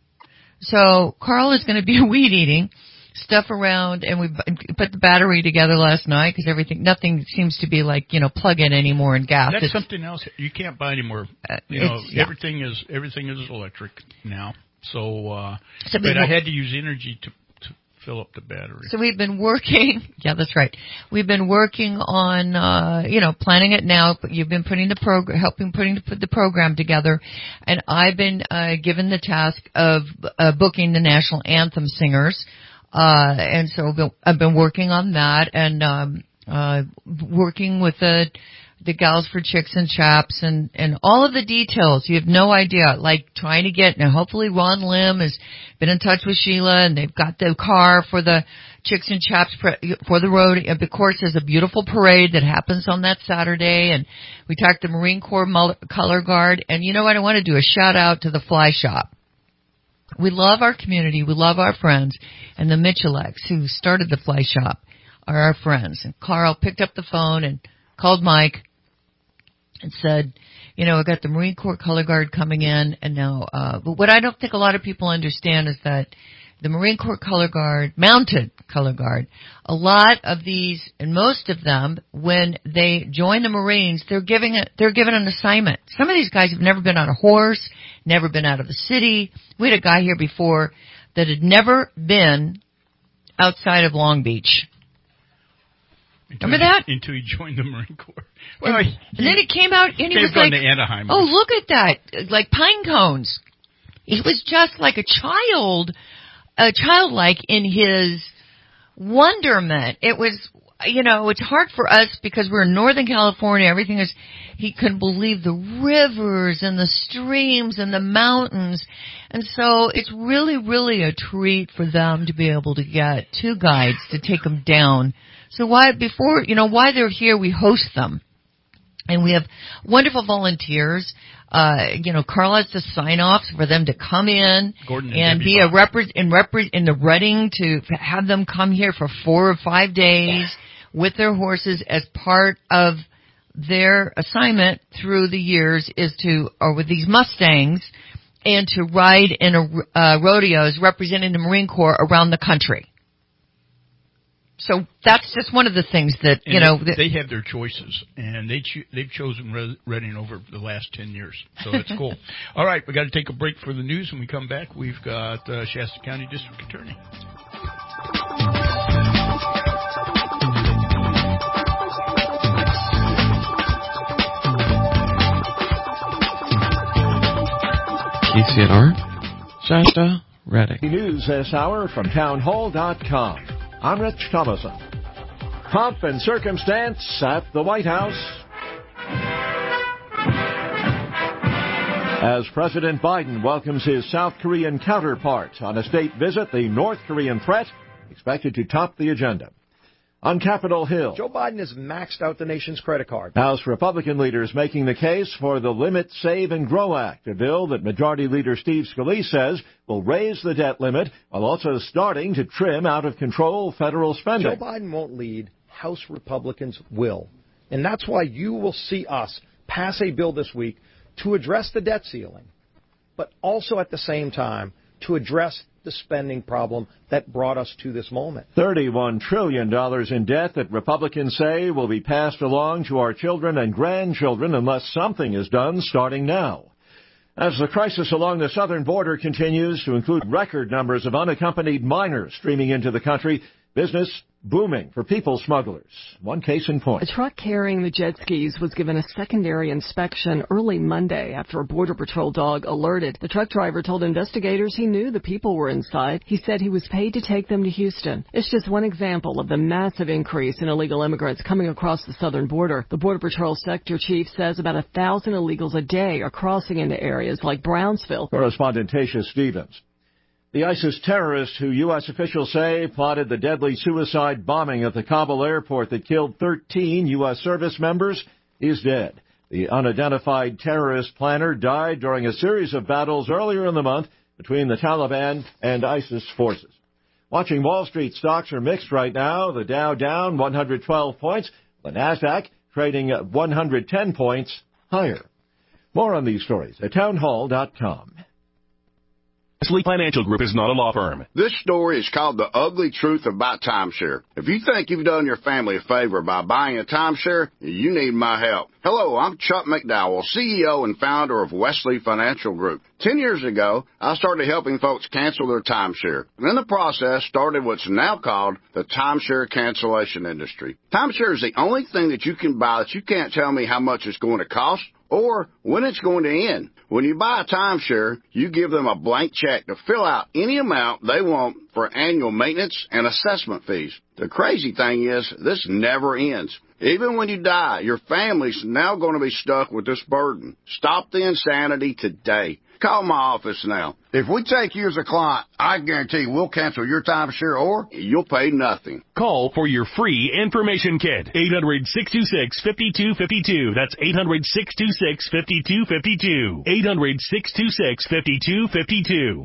So Carl is going to be weed eating stuff around, and we put the battery together last night, because everything, nothing seems to be like, you know, plug-in anymore in gas.
That's
it's,
something else you can't buy anymore.
Uh,
you know,
yeah.
everything is everything is electric now. So, uh,
so
but I had to use energy to, to fill up the battery.
So we've been working. Yeah, that's right. We've been working on, uh, you know, planning it now. But you've been putting the program, helping putting the, put the program together, and I've been uh, given the task of uh, booking the national anthem singers. Uh, and so I've been working on that, and, um, uh, working with the, the gals for Chicks and Chaps, and, and all of the details. You have no idea, like trying to get, now hopefully Ron Lim has been in touch with Sheila, and they've got the car for the Chicks and Chaps for the road. Of course, there's a beautiful parade that happens on that Saturday, and we talked to Marine Corps Color Guard, and you know what? I want to do a shout out to the Fly Shop. We love our community. We love our friends. And the Michelecks, who started the Fly Shop, are our friends. And Carl picked up the phone and called Mike and said, you know, we got the Marine Corps Color Guard coming in. And now, uh, but what I don't think a lot of people understand is that the Marine Corps Color Guard, mounted Color Guard, a lot of these, and most of them, when they join the Marines, they're giving it, they're given an assignment. Some of these guys have never been on a horse, never been out of the city. We had a guy here before that had never been outside of Long Beach.
Until
Remember
he,
that?
Until he joined the Marine Corps. Well,
and,
he,
and then he came out and he was
gone
like,
to Anaheim.
oh, look at that, like pine cones. He was just like a child. Uh, childlike in his wonderment. It was, you know, it's hard for us because we're in Northern California. Everything is, he couldn't believe the rivers and the streams and the mountains. And so it's really, really a treat for them to be able to get two guides to take them down. So why, before, you know, why they're here, we host them. And we have wonderful volunteers. Uh, you know, Carl has to sign off for them to come in
Gordon
and,
and
be a repre- in, repre- in the Reading to have them come here for four or five days with their horses as part of their assignment through the years is to, or with these Mustangs, and to ride in a, uh, rodeos representing the Marine Corps around the country. So that's just one of the things that, you
and
know.
They, they have their choices, and they cho- they've chosen Re- Reading over the last ten years. So it's cool. All right, we got to take a break for the news. When we come back, we've got uh, Shasta County District Attorney.
K C N R, Shasta, Reading.
News this hour from townhall dot com. I'm Rich Thomason. Pomp and circumstance at the White House. As President Biden welcomes his South Korean counterpart on a state visit, the North Korean threat expected to top the agenda. On Capitol Hill,
Joe Biden has maxed out the nation's credit card.
House Republican leaders making the case for the Limit, Save, and Grow Act, a bill that Majority Leader Steve Scalise says will raise the debt limit while also starting to trim out-of-control federal spending.
Joe Biden won't lead. House Republicans will. And that's why you will see us pass a bill this week to address the debt ceiling, but also at the same time to address the spending problem that brought us to this moment.
thirty-one trillion dollars in debt that Republicans say will be passed along to our children and grandchildren unless something is done starting now. As the crisis along the southern border continues to include record numbers of unaccompanied minors streaming into the country, business booming for people smugglers. One case in point.
A truck carrying the jet skis was given a secondary inspection early Monday after a Border Patrol dog alerted. The truck driver told investigators he knew the people were inside. He said he was paid to take them to Houston. It's just one example of the massive increase in illegal immigrants coming across the southern border. The Border Patrol sector chief says about a thousand illegals a day are crossing into areas like Brownsville.
Correspondent Tasha Stevens. The ISIS terrorist who U S officials say plotted the deadly suicide bombing at the Kabul airport that killed thirteen U S service members is dead. The unidentified terrorist planner died during a series of battles earlier in the month between the Taliban and ISIS forces. Watching Wall Street, stocks are mixed right now. The Dow down one hundred twelve points. The Nasdaq trading one hundred ten points higher. More on these stories at townhall dot com.
Wesley Financial Group is not a law firm.
This story is called The Ugly Truth About Timeshare. If you think you've done your family a favor by buying a timeshare, you need my help. Hello, I'm Chuck McDowell, C E O and founder of Wesley Financial Group. Ten years ago, I started helping folks cancel their timeshare. And in the process, started what's now called the timeshare cancellation industry. Timeshare is the only thing that you can buy that you can't tell me how much it's going to cost or when it's going to end. When you buy a timeshare, you give them a blank check to fill out any amount they want for annual maintenance and assessment fees. The crazy thing is, this never ends. Even when you die, your family's now going to be stuck with this burden. Stop the insanity today. Call my office now. If we take you as a client, I guarantee we'll cancel your timeshare or you'll pay nothing.
Call for your free information kit. eight hundred, six two six, five two five two. That's eight hundred, six two six, five two five two. eight hundred, six two six, five two five two.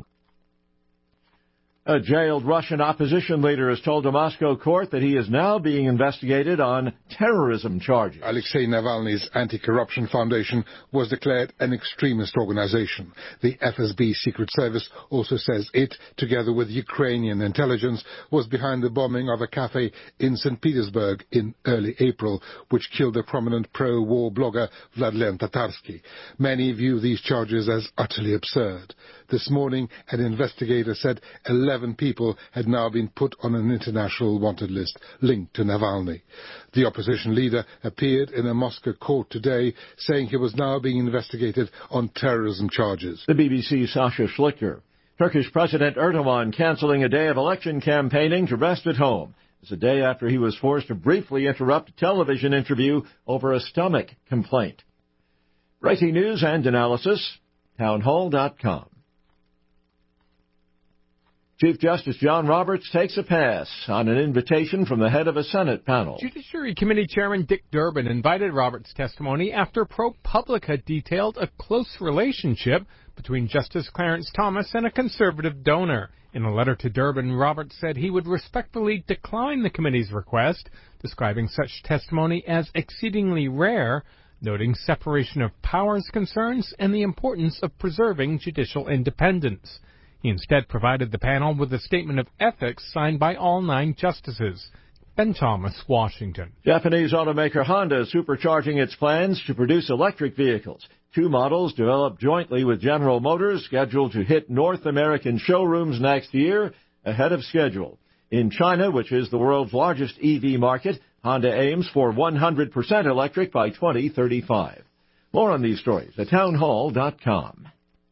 A jailed Russian opposition leader has told a Moscow court that he is now being investigated on terrorism charges.
Alexei Navalny's Anti-Corruption Foundation was declared an extremist organization. The F S B Secret Service also says it, together with Ukrainian intelligence, was behind the bombing of a cafe in Saint Petersburg in early April, which killed a prominent pro-war blogger, Vladlen Tatarsky. Many view these charges as utterly absurd. This morning, an investigator said eleven people had now been put on an international wanted list linked to Navalny. The opposition leader appeared in a Moscow court today, saying he was now being investigated on terrorism charges.
The B B C's Sasha Schlichter. Turkish President Erdogan canceling a day of election campaigning to rest at home. It's a day after he was forced to briefly interrupt a television interview over a stomach complaint. Breaking news and analysis, townhall dot com. Chief Justice John Roberts takes a pass on an invitation from the head of a Senate panel.
Judiciary Committee Chairman Dick Durbin invited Roberts' testimony after ProPublica detailed a close relationship between Justice Clarence Thomas and a conservative donor. In a letter to Durbin, Roberts said he would respectfully decline the committee's request, describing such testimony as exceedingly rare, noting separation of powers concerns and the importance of preserving judicial independence. He instead provided the panel with a statement of ethics signed by all nine justices. Ben Thomas, Washington.
Japanese automaker Honda is supercharging its plans to produce electric vehicles. Two models developed jointly with General Motors scheduled to hit North American showrooms next year ahead of schedule. In China, which is the world's largest E V market, Honda aims for one hundred percent electric by twenty thirty-five. More on these stories at townhall dot com.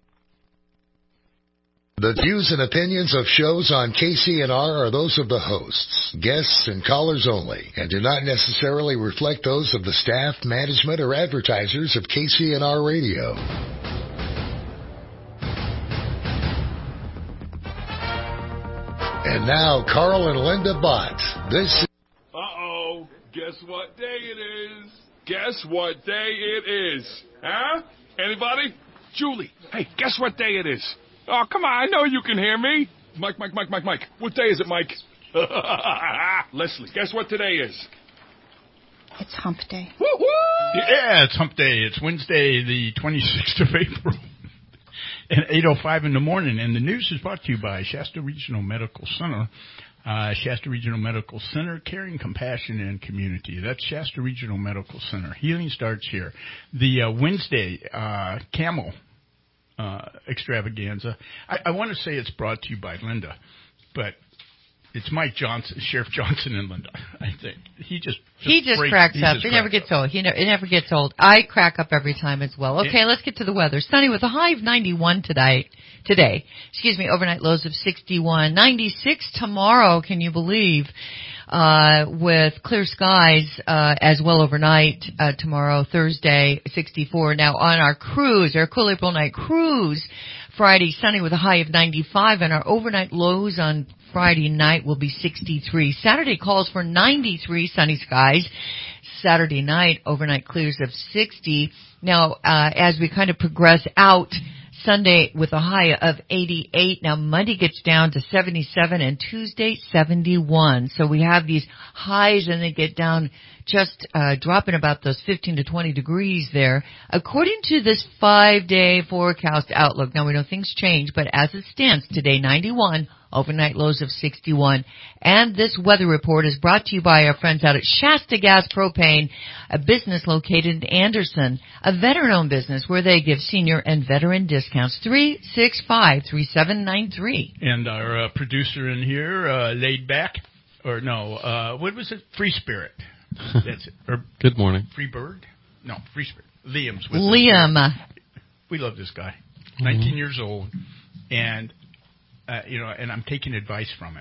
The views and opinions of shows on K C N R are those of the hosts, guests, and callers only, and do not necessarily reflect those of the staff, management, or advertisers of K C N R Radio. And now, Carl and Linda Bott. This is...
Uh-oh. Guess what day it is? Guess what day it is? Huh? Anybody? Julie. Hey, guess what day it is? Oh, come on, I know you can hear me. Mike, Mike, Mike, Mike, Mike. What day is it, Mike? Leslie, guess what today is?
It's hump day.
Woo-hoo! Yeah, it's hump day. It's Wednesday, the twenty-sixth of April at eight oh five in the morning. And the news is brought to you by Shasta Regional Medical Center. Uh, Shasta Regional Medical Center, caring, compassion, and community. That's Shasta Regional Medical Center. Healing starts here. The uh, Wednesday uh, Camel Uh, extravaganza. I, I want to say it's brought to you by Linda, but it's Mike Johnson, Sheriff Johnson and Linda, I think. He just, just
He just
breaks,
cracks
he
up.
just
It never
cracks
gets old. He ne- it never gets old. I crack up every time as well. Okay, yeah. Let's get to the weather. Sunny with a high of ninety-one today. Today. Excuse me, overnight lows of sixty-one. ninety-six tomorrow, can you believe? Uh, with clear skies, uh, as well overnight, uh, tomorrow, Thursday, sixty-four. Now on our cruise, our cool April night cruise, Friday, sunny with a high of ninety-five, and our overnight lows on Friday night will be sixty-three. Saturday calls for ninety-three, sunny skies. Saturday night, overnight clears of sixty. Now, uh, as we kind of progress out, Sunday with a high of eighty-eight. Now Monday gets down to seventy-seven and Tuesday seventy-one. So we have these highs and they get down just uh dropping about those fifteen to twenty degrees there. According to this five-day forecast outlook, now we know things change, but as it stands today, ninety-one, overnight lows of sixty-one. And this weather report is brought to you by our friends out at Shasta Gas Propane, a business located in Anderson, a veteran-owned business where they give senior and veteran discounts. three six five, three seven nine three.
And our uh, producer in here, uh, laid back, or no, uh, what was it? Free Spirit. That's it. Or
Good morning.
Free Bird? No, Free Spirit. Liam's with
Liam.
us. We love this guy.
Mm-hmm.
nineteen years old, and uh, you know, and I'm taking advice from him.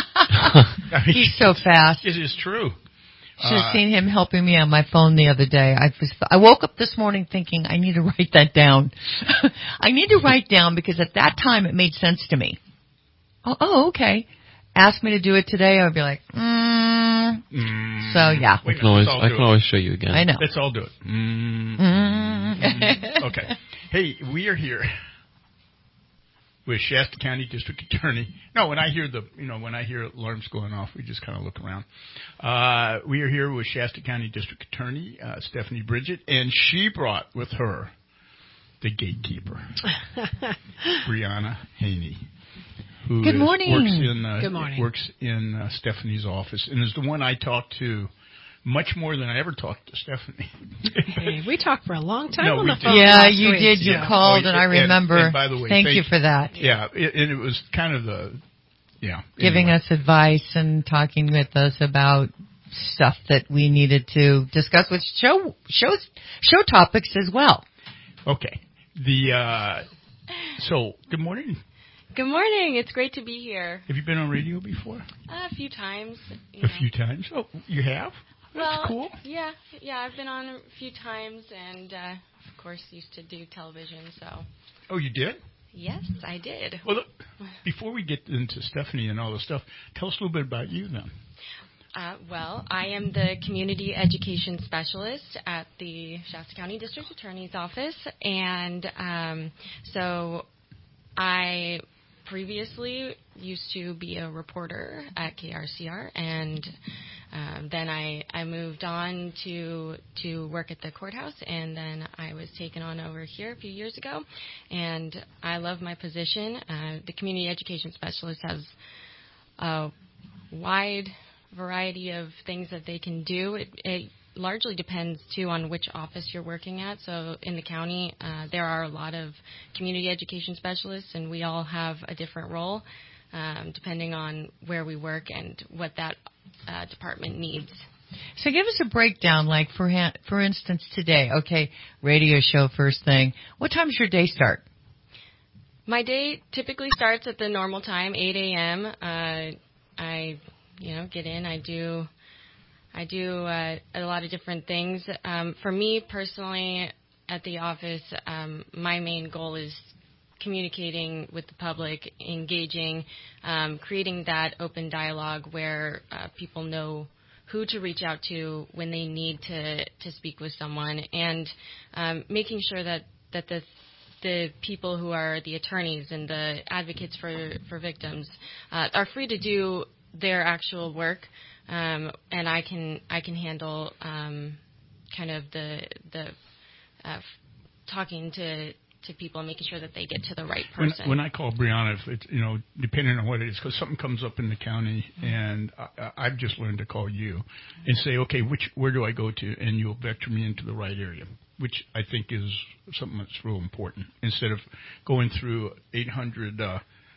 I mean,
He's so fast.
It is true.
Should have
Uh,
seen him helping me on my phone the other day. I was, I woke up this morning thinking I need to write that down. I need to write down because at that time it made sense to me. Oh, oh okay. Ask me to do it today, I would be like, mm.
Mm.
So yeah.
I can always, I can always show you again.
I know.
Let's all do it. Mm.
Mm.
Okay. Hey, we are here with Shasta County District Attorney. No, when I hear the, you know, when I hear alarms going off, we just kind of look around. Uh, we are here with Shasta County District Attorney, uh, Stephanie Bridget, and she brought with her the gatekeeper, Brianna Haney. Who
Good
is,
morning.
Works in, uh,
Good morning.
Works in uh, Stephanie's office and is the one I talked to much more than I ever talked to Stephanie.
Hey, we talked for a long time
No,
on
we
the
did.
phone.
Yeah,
last
you
week.
did. You
Yeah.
called,
Oh,
and I remember.
And, and by the way,
thank,
thank
you for that.
Yeah, it, and it was kind of the, yeah.
Giving
anyway.
us advice and talking with us about stuff that we needed to discuss with show shows show topics as well.
Okay. The uh, so good morning.
Good morning. It's great to be here.
Have you been on radio before?
Uh, a few times. you
A
know.
few times. Oh, you have? That's
well,
cool.
Yeah, yeah. I've been on a few times, and uh, of course used to do television. So.
Oh, you did?
Yes, I did.
Well, look, before we get into Stephanie and all this stuff, tell us a little bit about you then.
Uh, well, I am the Community Education Specialist at the Shasta County District Attorney's Office, and um, so I previously used to be a reporter at K R C R, and um, then I, I moved on to to work at the courthouse, and then I was taken on over here a few years ago, and I love my position. Uh, the Community Education Specialist has a wide variety of things that they can do. It, it largely depends, too, on which office you're working at. So in the county, uh, there are a lot of community education specialists, and we all have a different role um, depending on where we work and what that uh, department needs.
So give us a breakdown, like, for ha- for instance, today. Okay, radio show first thing. What time does your day start?
My day typically starts at the normal time, eight a.m. Uh, I... You know, get in. I do, I do uh, a lot of different things. Um, for me personally, at the office, um, my main goal is communicating with the public, engaging, um, creating that open dialogue where uh, people know who to reach out to when they need to to speak with someone, and um, making sure that that the the people who are the attorneys and the advocates for for victims uh, are free to do their actual work, um, and I can I can handle um, kind of the the uh, talking to, to people and making sure that they get to the right person.
When, when I call Brianna, if it's, you know, depending on what it is, because something comes up in the county, mm-hmm. and I, I've just learned to call you and say, okay, which where do I go to, and you'll vector me into the right area, which I think is something that's real important. Instead of going through eight hundred. Uh,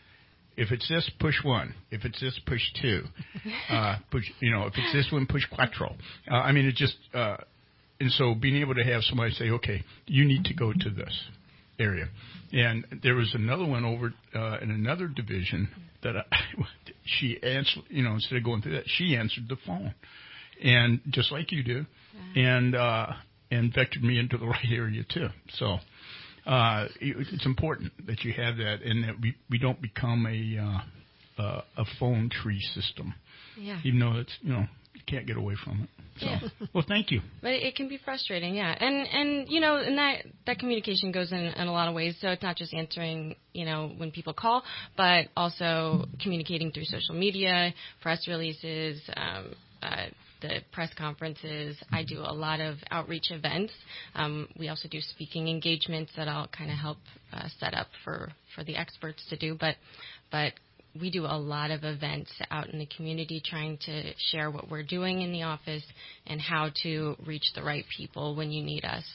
If it's this, push one. If it's this, push two. Uh, push, you know, if it's this one, push quattro. Uh, I mean, it just, uh, and so being able to have somebody say, okay, you need to go to this area. And there was another one over uh, in another division that I, she answered, you know, instead of going through that, she answered the phone. And just like you do, yeah. and uh, and vectored me into the right area too. So. Uh, it's important that you have that, and that we, we don't become a uh, uh, a phone tree system.
Yeah.
Even though it's, you know, you can't get away from it. So, yeah. Well, thank you.
But it can be frustrating, yeah. And and you know, and that that communication goes in, in a lot of ways. So it's not just answering, you know, when people call, but also communicating through social media, press releases. Um, uh, the press conferences. I do a lot of outreach events. Um, we also do speaking engagements that I'll kind of help uh, set up for, for the experts to do. But but we do a lot of events out in the community trying to share what we're doing in the office and how to reach the right people when you need us.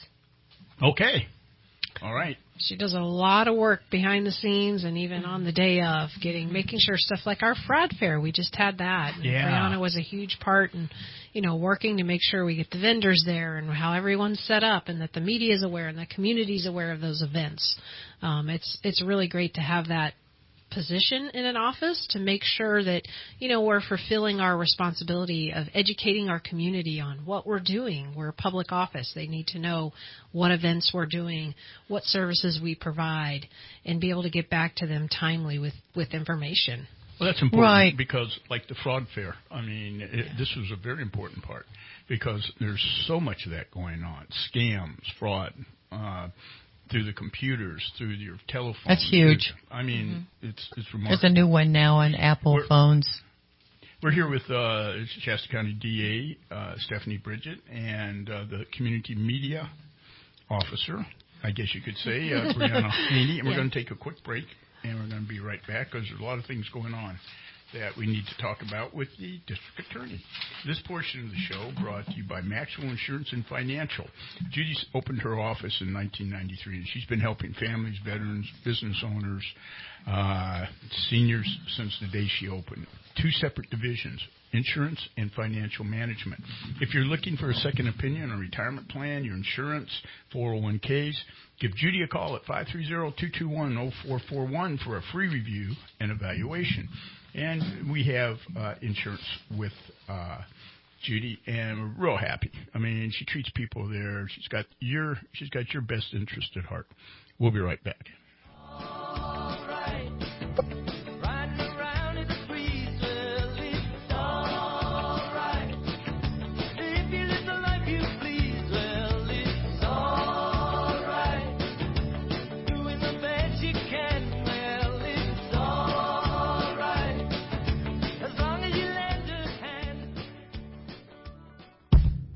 Okay. All right.
She does a lot of work behind the scenes and even on the day of getting, making sure stuff like our fraud fair, we just had that. And
yeah.
Brianna was a huge part in, you know, working to make sure we get the vendors there and how everyone's set up and that the media is aware and the community is aware of those events. Um, it's, it's really great to have that position in an office to make sure that, you know, we're fulfilling our responsibility of educating our community on what we're doing. We're a public office. They need to know what events we're doing, what services we provide, and be able to get back to them timely with, with information.
Well, that's important
right.
because, like the fraud fair, I mean, it, yeah. this was a very important part because there's so much of that going on. Scams, fraud, uh, through the computers, through your telephone.
That's huge.
I mean, mm-hmm. it's it's remarkable.
There's a new one now on Apple
we're,
phones.
We're here with uh, Shasta County D A, uh, Stephanie Bridget, and uh, the Community Media Officer, I guess you could say, uh, Brianna Haney. And we're yeah. going to take a quick break, and we're going to be right back because there's a lot of things going on that we need to talk about with the district attorney. This portion of the show brought to you by Maxwell Insurance and Financial. Judy opened her office in nineteen ninety-three, and she's been helping families, veterans, business owners, uh, seniors since the day she opened. Two separate divisions, insurance and financial management. If you're looking for a second opinion on a retirement plan, your insurance, four oh one k's, give Judy a call at five three zero, two two one, zero four four one for a free review and evaluation. And we have uh, insurance with uh, Judy, and we're real happy. I mean, she treats people there. She's got your she's got your best interest at heart. We'll be right back.
All right.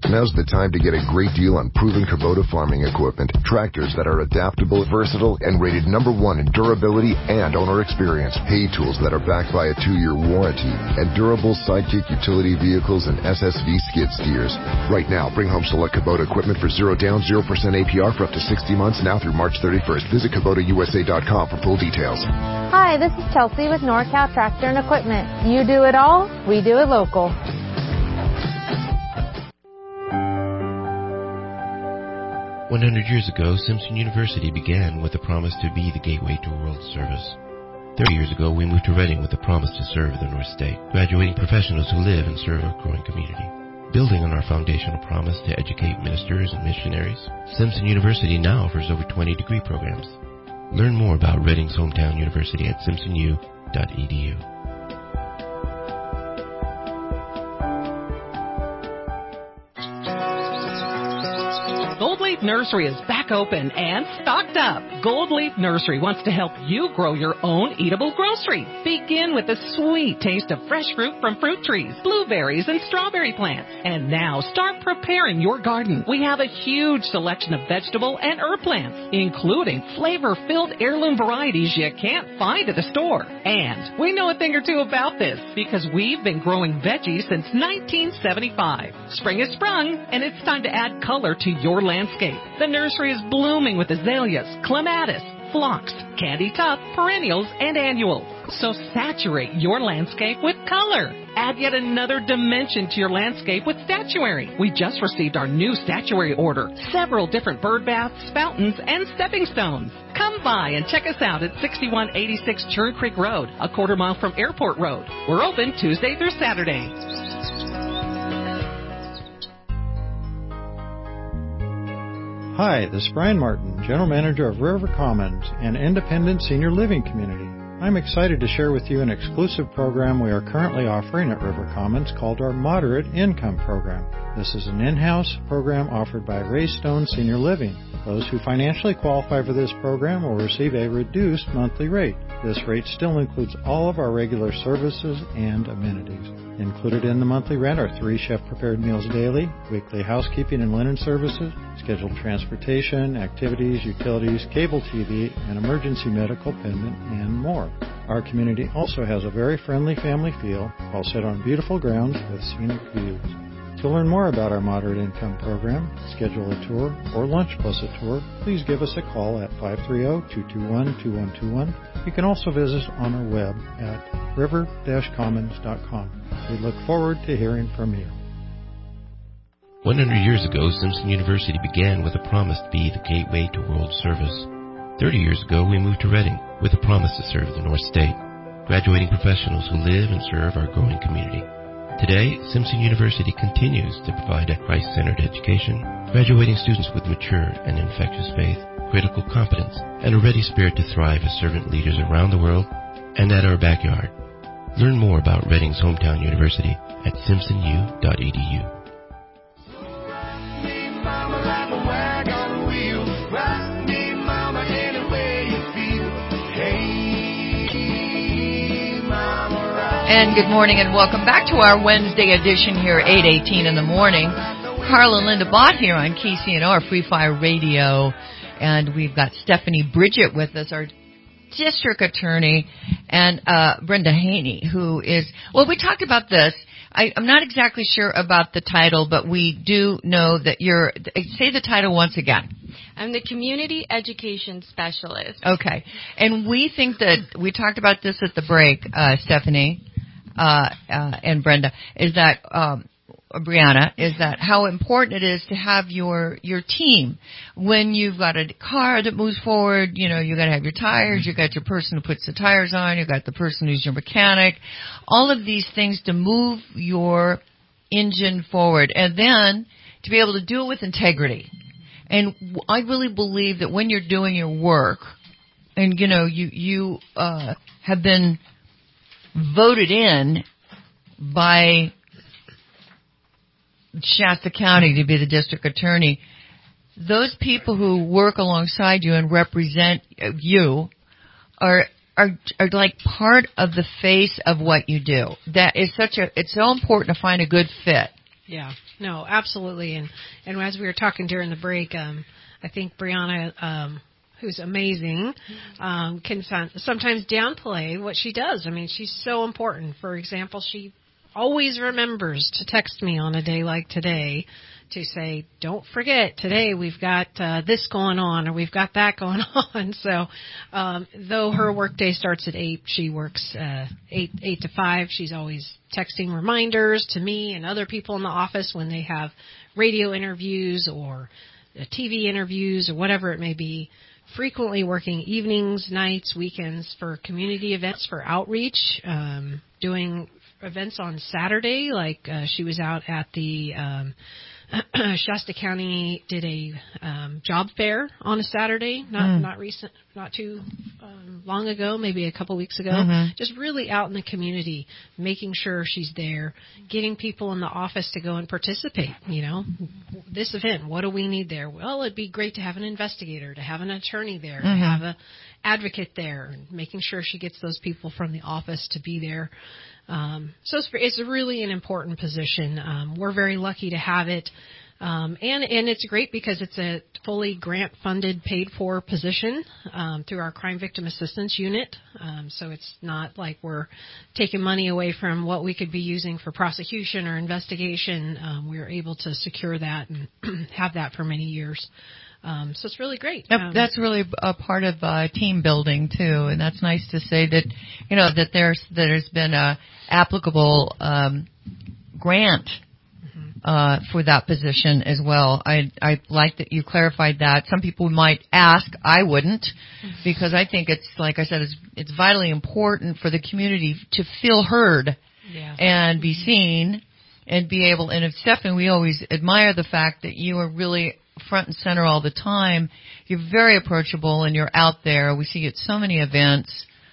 Now's the time to get a great deal on proven Kubota farming equipment. Tractors that are adaptable, versatile, and rated number one in durability and owner experience. Hay tools that are backed by a two-year warranty. And durable Sidekick utility vehicles and S S V skid steers. Right now, bring home select Kubota equipment for zero down, zero percent A P R for up to sixty months now through March thirty-first. Visit Kubota U S A dot com for full details.
Hi, this is Chelsea with NorCal Tractor and Equipment. You do it all, we do it local.
one hundred years ago, Simpson University began with a promise to be the gateway to world service. thirty years ago, we moved to Reading with a promise to serve the North State, graduating professionals who live and serve our growing community. Building on our foundational promise to educate ministers and missionaries, Simpson University now offers over twenty degree programs. Learn more about Reading's hometown university at simpson u dot e d u.
Gold Leaf Nursery is back open and stocked up. Gold Leaf Nursery wants to help you grow your own eatable groceries. Begin with the sweet taste of fresh fruit from fruit trees, blueberries, and strawberry plants. And now start preparing your garden. We have a huge selection of vegetable and herb plants, including flavor-filled heirloom varieties you can't find at the store. And we know a thing or two about this because we've been growing veggies since nineteen seventy-five. Spring has sprung, and it's time to add color to your landscape. The nursery is blooming with azaleas, clematis, phlox, candy tuft, perennials, and annuals. So saturate your landscape with color. Add yet another dimension to your landscape with statuary. We just received our new statuary order. Several different bird baths, fountains, and stepping stones. Come by and check us out at sixty-one eighty-six Churn Creek Road, a quarter mile from Airport Road. We're open Tuesday through Saturday.
Hi, this is Brian Martin, General Manager of River Commons, an independent senior living community. I'm excited to share with you an exclusive program we are currently offering at River Commons called our Moderate Income Program. This is an in-house program offered by Raystone Senior Living. Those who financially qualify for this program will receive a reduced monthly rate. This rate still includes all of our regular services and amenities. Included in the monthly rent are three chef-prepared meals daily, weekly housekeeping and linen services, scheduled transportation, activities, utilities, cable T V, and emergency medical pendant, and more. Our community also has a very friendly family feel, all set on beautiful grounds with scenic views. To learn more about our Moderate Income Program, schedule a tour, or lunch plus a tour, please give us a call at five three zero, two two one, two one two one. You can also visit us on our web at river dash commons dot com. We look forward to hearing from you.
one hundred years ago, Simpson University began with a promise to be the gateway to world service. thirty years ago, we moved to Reading with a promise to serve the North State, graduating professionals who live and serve our growing community. Today, Simpson University continues to provide a Christ-centered education, graduating students with mature and infectious faith, critical competence, and a ready spirit to thrive as servant leaders around the world and at our backyard. Learn more about Reading's hometown university at simpson u dot e d u.
And good morning and welcome back to our Wednesday edition here at eight eighteen in the morning. Carla and Linda Bott here on K C N R Free Fire Radio. And we've got Stephanie Bridget with us, our district attorney, and uh Brenda Haney, who is, well, we talked about this. I, I'm not exactly sure about the title, but we do know that you're, say the title once again.
I'm the Community Education Specialist.
Okay. And we think that, we talked about this at the break, uh, Stephanie, uh, uh, and Brenda, is that, um, Brianna, is that how important it is to have your, your team. When you've got a car that moves forward, you know, you gotta have your tires, you got your person who puts the tires on, you got the person who's your mechanic, all of these things to move your engine forward. And then to be able to do it with integrity. And I really believe that when you're doing your work, and you know, you, you, uh, have been voted in by Shasta County to be the district attorney, those people who work alongside you and represent you are are are like part of the face of what you do. That is such a, it's so important to find a good fit.
Yeah, no, absolutely. And and as we were talking during the break, um, I think Brianna, um, who's amazing, um, can sometimes downplay what she does. I mean, she's so important. For example, she always remembers to text me on a day like today to say, don't forget, today we've got uh, this going on or we've got that going on. So um, though her workday starts at eight, she works uh, eight, eight to five. She's always texting reminders to me and other people in the office when they have radio interviews or uh, T V interviews or whatever it may be. Frequently working evenings, nights, weekends for community events, for outreach, um, doing events on Saturday, like uh, she was out at the um, Shasta County did a um, job fair on a Saturday, not mm. not recent, not too um, long ago, maybe a couple weeks ago.
Mm-hmm.
Just really out in the community, making sure she's there, getting people in the office to go and participate. You know, this event, what do we need there? Well, it'd be great to have an investigator, to have an attorney there,
mm-hmm.
to have a advocate there, and making sure she gets those people from the office to be there. Um, so it's, it's really an important position. Um, we're very lucky to have it. Um, and, and it's great because it's a fully grant-funded, paid-for position um, through our Crime Victim Assistance Unit. Um, so it's not like we're taking money away from what we could be using for prosecution or investigation. Um, we're able to secure that and have that for many years. Um, so it's really great.
Yep,
Um,
that's really a part of uh, team building too, and that's nice to say that you know that there's that there's been a applicable um, grant mm-hmm. uh, for that position as well. I I like that you clarified that. Some people might ask, I wouldn't, mm-hmm. because I think it's like I said, it's it's vitally important for the community to feel heard
yeah.
and be seen and be able. And if Stephanie, we always admire the fact that you are really front and center all the time. You're very approachable and you're out there. We see you at so many events,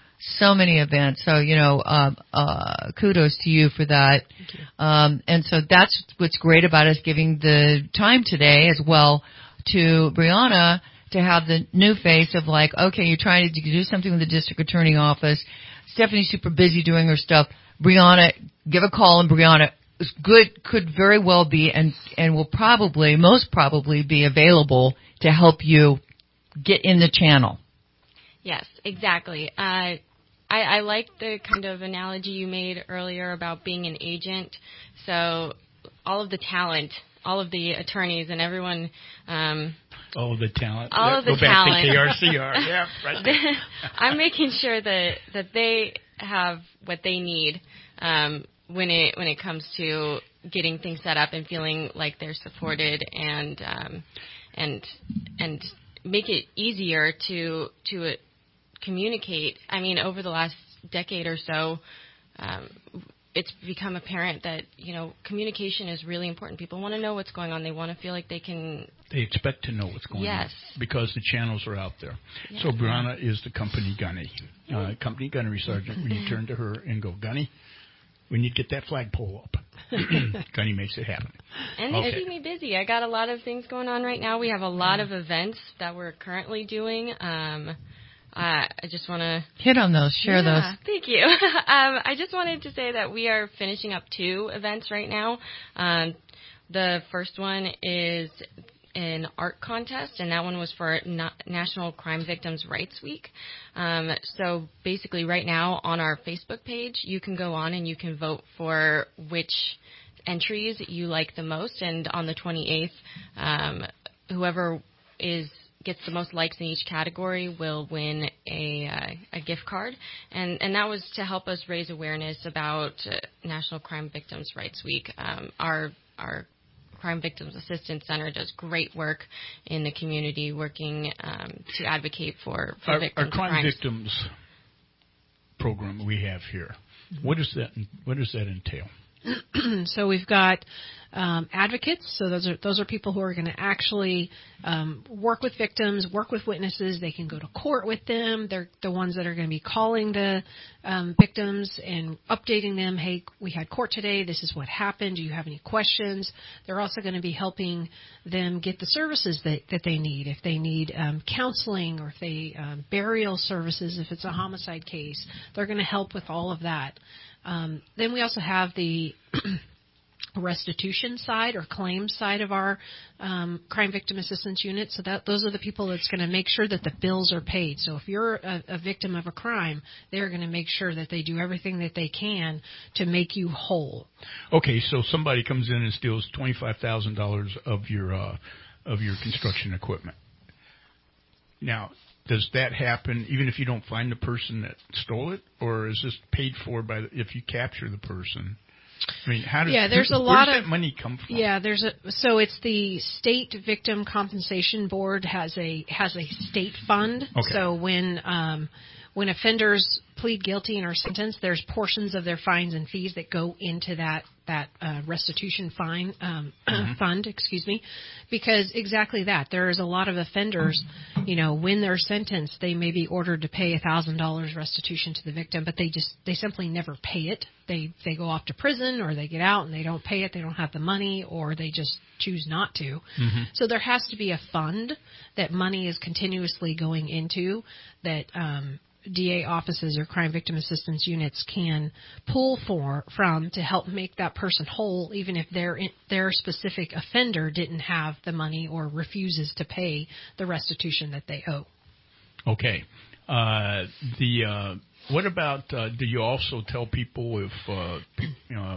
so many events. So, you know, uh, uh, kudos to you for that.
Thank you.
Um, and so that's what's great about us giving the time today as well to Brianna to have the new face of like, okay, you're trying to do something with the district attorney office. Stephanie's super busy doing her stuff. Brianna, give a call, and Brianna good could very well be and and will probably most probably be available to help you get in the channel.
Yes, exactly. Uh, I, I like the kind of analogy you made earlier about being an agent. So all of the talent, all of the attorneys and everyone. Um,
all of the talent.
All
yeah,
of the
go
talent.
Back to K R C R. Yeah, right there.
I'm making sure that that they have what they need. Um, when it when it comes to getting things set up and feeling like they're supported and um, and and make it easier to to uh, communicate. I mean, over the last decade or so, um, it's become apparent that you know communication is really important. People want to know what's going on. They want to feel like they can.
They expect to know what's going
yes.
on because the channels are out there.
Yes.
So Brianna is the company gunny, uh, company gunnery sergeant. When you turn to her and go, Gunny, we need to get that flagpole up. Gunny makes it happen.
And
okay.
they keep me busy. I got a lot of things going on right now. We have a lot of events that we're currently doing. Um, uh, I just want to
hit on those. Share
yeah,
those.
Thank you. um, I just wanted to say that we are finishing up two events right now. Um, the first one is an art contest, and that one was for Na- National Crime Victims' Rights Week. Um, so basically right now on our Facebook page, you can go on and you can vote for which entries you like the most, and on the twenty-eighth, um, whoever is gets the most likes in each category will win a, uh, a gift card. And, and that was to help us raise awareness about uh, National Crime Victims' Rights Week. Um, our our Crime Victims Assistance Center does great work in the community, working um, to advocate for, for
our,
victims
our crime
of crimes.
victims program we have here. Mm-hmm. What does that what does that entail?
So we've got um, advocates. So those are those are people who are going to actually um, work with victims, work with witnesses. They can go to court with them. They're the ones that are going to be calling the um, victims and updating them. Hey, we had court today. This is what happened. Do you have any questions? They're also going to be helping them get the services that, that they need. If they need um, counseling or if they um, burial services, if it's a homicide case, they're going to help with all of that. Um, then we also have the restitution side or claim side of our um, crime victim assistance unit. So that those are the people that's going to make sure that the bills are paid. So if you're a, a victim of a crime, they're going to make sure that they do everything that they can to make you whole.
Okay, so somebody comes in and steals twenty-five thousand dollars of your uh, of your construction equipment. Now, does that happen even if you don't find the person that stole it, or is this paid for by the, if you capture the person? I mean, how does
yeah, there's a
where
lot
does
of
that money come from?
Yeah, there's a so it's the State Victim Compensation Board has a has a state fund.
Okay.
So when um, when offenders plead guilty and are sentenced, there's portions of their fines and fees that go into that that uh, restitution fine um, mm-hmm. fund, excuse me, because exactly that. There is a lot of offenders, you know, when they're sentenced, they may be ordered to pay a thousand dollars restitution to the victim, but they just they simply never pay it. They they go off to prison, or they get out and they don't pay it. They don't have the money, or they just choose not to.
Mm-hmm.
So there has to be a fund that money is continuously going into that. Um, D A offices or crime victim assistance units can pull for from to help make that person whole, even if their their specific offender didn't have the money or refuses to pay the restitution that they owe.
Okay. Uh, the uh, what about? Uh, do you also tell people if uh, you know,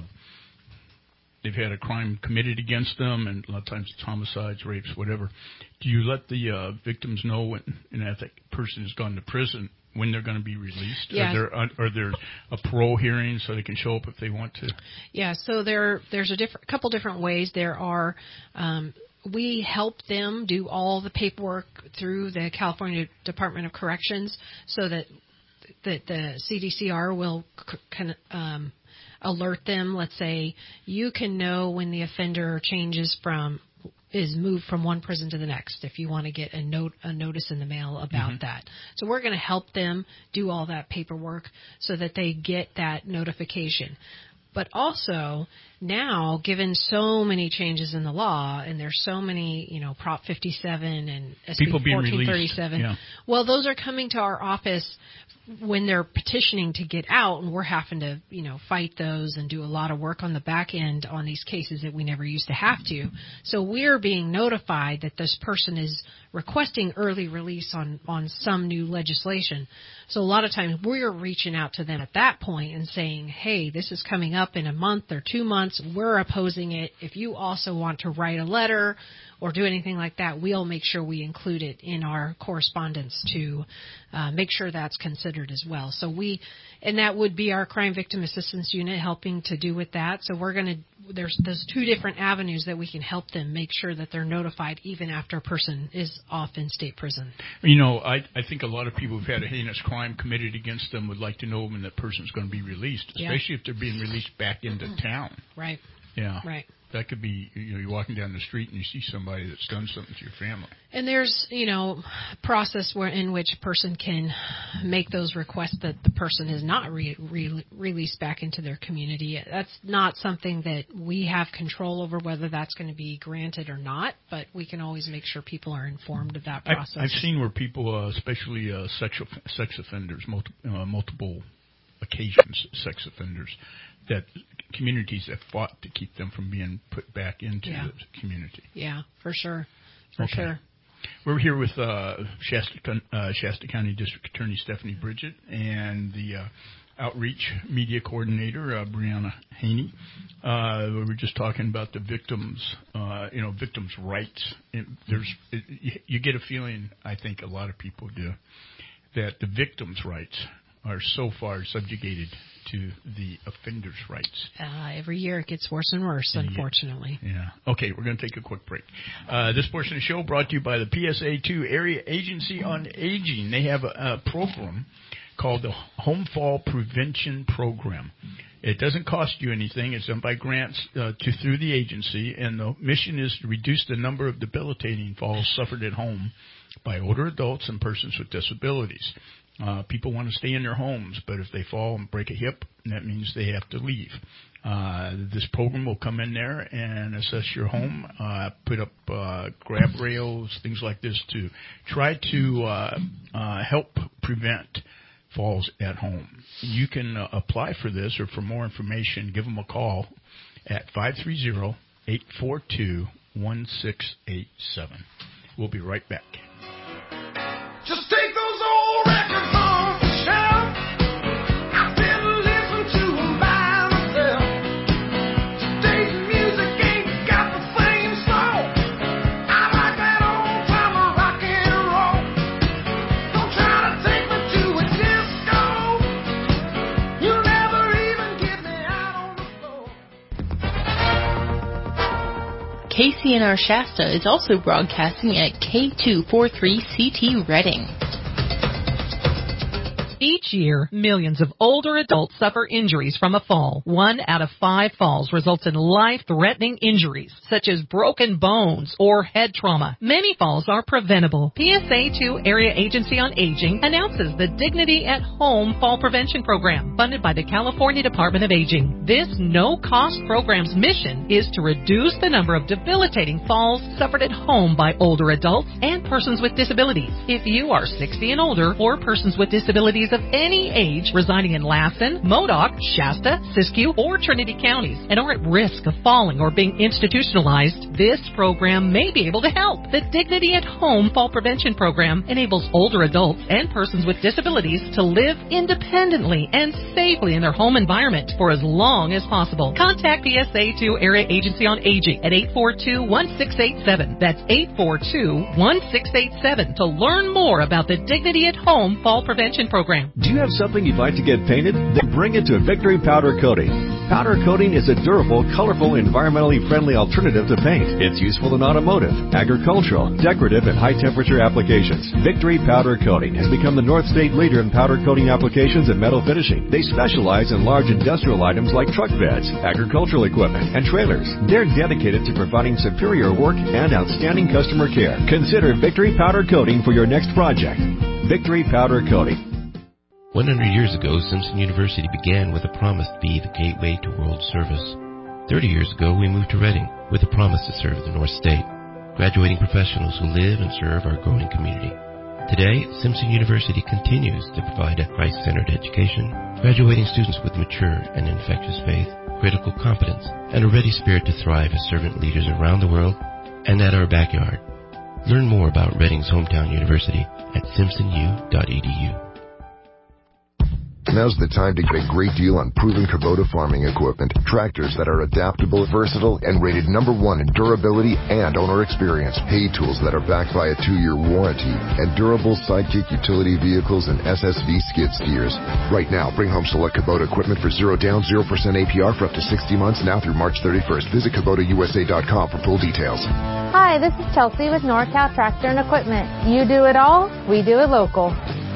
they've had a crime committed against them, and a lot of times it's homicides, rapes, whatever? Do you let the uh, victims know when, and if that person has gone to prison, when they're going to be released?
Yeah.
Are there, are there a parole hearing so they can show up if they want to?
Yeah, so there there's a different, couple different ways. There are, um, we help them do all the paperwork through the California Department of Corrections so that that the C D C R will can, um, alert them. Let's say you can know when the offender changes from is moved from one prison to the next if you want to get a note a notice in the mail about mm-hmm. that. So we're going to help them do all that paperwork so that they get that notification. But also now, given so many changes in the law, and there's so many, you know, Prop fifty-seven and S B fourteen thirty-seven,
yeah.
well, those are coming to our office when they're petitioning to get out, and we're having to, you know, fight those and do a lot of work on the back end on these cases that we never used to have to. So we're being notified that this person is requesting early release on, on some new legislation. So a lot of times we're reaching out to them at that point and saying, hey, this is coming up in a month or two months. We're opposing it. If you also want to write a letter or do anything like that, we'll make sure we include it in our correspondence to uh, make sure that's considered as well. So we, and that would be our crime victim assistance unit helping to do with that. So we're going to, there's there's two different avenues that we can help them make sure that they're notified even after a person is off in state prison.
You know, I I think a lot of people who've had a heinous crime committed against them would like to know when that person's going to be released, especially yeah. if they're being released back into town.
Right.
Yeah.
Right.
That could be, you know, you're walking down the street and you see somebody that's done something to your family.
And there's, you know, process where in which a person can make those requests that the person is not re- re- released back into their community. That's not something that we have control over, whether that's going to be granted or not, but we can always make sure people are informed of that process.
I've, I've seen where people, uh, especially uh, sexual, sex offenders, multi, uh, multiple occasions sex offenders, that communities have fought to keep them from being put back into
yeah.
the community.
Yeah, for sure. For
okay.
sure.
We're here with uh, Shasta, uh, Shasta County District Attorney Stephanie Bridget and the uh, Outreach Media Coordinator, uh, Brianna Haney. Uh, we were just talking about the victims, uh, you know, victims' rights. It, there's, it, you get a feeling, I think a lot of people do, that the victims' rights are so far subjugated to the offender's rights.
Uh, every year it gets worse and worse,
and
unfortunately.
Get, yeah. Okay, we're going to take a quick break. Uh, this portion of the show brought to you by the P S A two Area Agency on Aging. They have a, a program called the Home Fall Prevention Program. It doesn't cost you anything. It's done by grants uh, to through the agency, and the mission is to reduce the number of debilitating falls suffered at home by older adults and persons with disabilities. Uh, people want to stay in their homes, but if they fall and break a hip, that means they have to leave. Uh, this program will come in there and assess your home, uh, put up uh, grab rails, things like this to try to uh, uh, help prevent falls at home. You can uh, apply for this, or for more information, give them a call at five three zero, eight four two, one six eight seven. We'll be right back.
Just take those old records off the shelf. I didn't listen to them by myself. Today's music ain't got the same soul. I like that old time rock and roll. Don't try to take me to a disco. You'll never even get me out on the floor.
K C N R Shasta is also broadcasting at K two forty-three C T Reading.
Each year, millions of older adults suffer injuries from a fall. One out of five falls results in life-threatening injuries, such as broken bones or head trauma. Many falls are preventable. P S A two Area Agency on Aging announces the Dignity at Home Fall Prevention Program, funded by the California Department of Aging. This no-cost program's mission is to reduce the number of debilitating falls suffered at home by older adults and persons with disabilities. If you are sixty and older, or persons with disabilities of any age residing in Lassen, Modoc, Shasta, Siskiyou, or Trinity counties and are at risk of falling or being institutionalized, this program may be able to help. The Dignity at Home Fall Prevention Program enables older adults and persons with disabilities to live independently and safely in their home environment for as long as possible. Contact P S A two Area Agency on Aging at eight four two, one six eight seven. That's eight four two, one six eight seven to learn more about the Dignity at Home Fall Prevention Program.
Do you have something you'd like to get painted? Then bring it to Victory Powder Coating. Powder coating is a durable, colorful, environmentally friendly alternative to paint. It's useful in automotive, agricultural, decorative, and high-temperature applications. Victory Powder Coating has become the North State leader in powder coating applications and metal finishing. They specialize in large industrial items like truck beds, agricultural equipment, and trailers. They're dedicated to providing superior work and outstanding customer care. Consider Victory Powder Coating for your next project. Victory Powder Coating.
one hundred years ago, Simpson University began with a promise to be the gateway to world service. thirty years ago, we moved to Reading with a promise to serve the North State, graduating professionals who live and serve our growing community. Today, Simpson University continues to provide a Christ-centered education, graduating students with mature and infectious faith, critical competence, and a ready spirit to thrive as servant leaders around the world and at our backyard. Learn more about Reading's hometown university at simpson u dot e d u.
Now's the time to get a great deal on proven Kubota farming equipment. Tractors that are adaptable, versatile, and rated number one in durability and owner experience. Hay tools that are backed by a two-year warranty. And durable Sidekick utility vehicles and S S V skid steers. Right now, bring home select Kubota equipment for zero down, zero percent A P R for up to sixty months now through March thirty-first. Visit Kubota U S A dot com for full details.
Hi, this is Chelsea with NorCal Tractor and Equipment. You do it all, we do it local.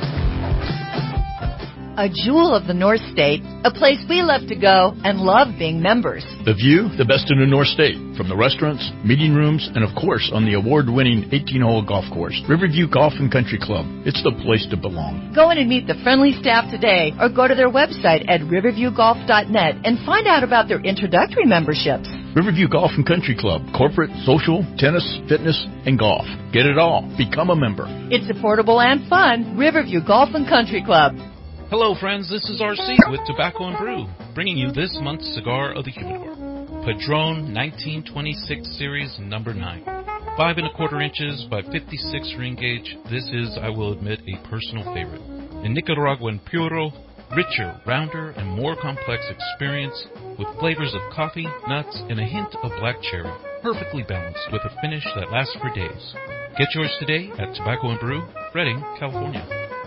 A jewel of the North State, a place we love to go and love being members.
The view, the best in the North State, from the restaurants, meeting rooms, and of course on the award-winning eighteen-hole golf course. Riverview Golf and Country Club. It's the place to belong.
Go in and meet the friendly staff today or go to their website at riverview golf dot net and find out about their introductory memberships.
Riverview Golf and Country Club. Corporate, social, tennis, fitness, and golf. Get it all. Become a member.
It's affordable and fun. Riverview Golf and Country Club.
Hello, friends. This is R C with Tobacco and Brew, bringing you this month's Cigar of the Humidor. Padron nineteen twenty-six Series Number nine. Five and a quarter inches by fifty-six ring gauge. This is, I will admit, a personal favorite. A Nicaraguan Puro, richer, rounder, and more complex experience with flavors of coffee, nuts, and a hint of black cherry. Perfectly balanced with a finish that lasts for days. Get yours today at Tobacco and Brew, Redding, California.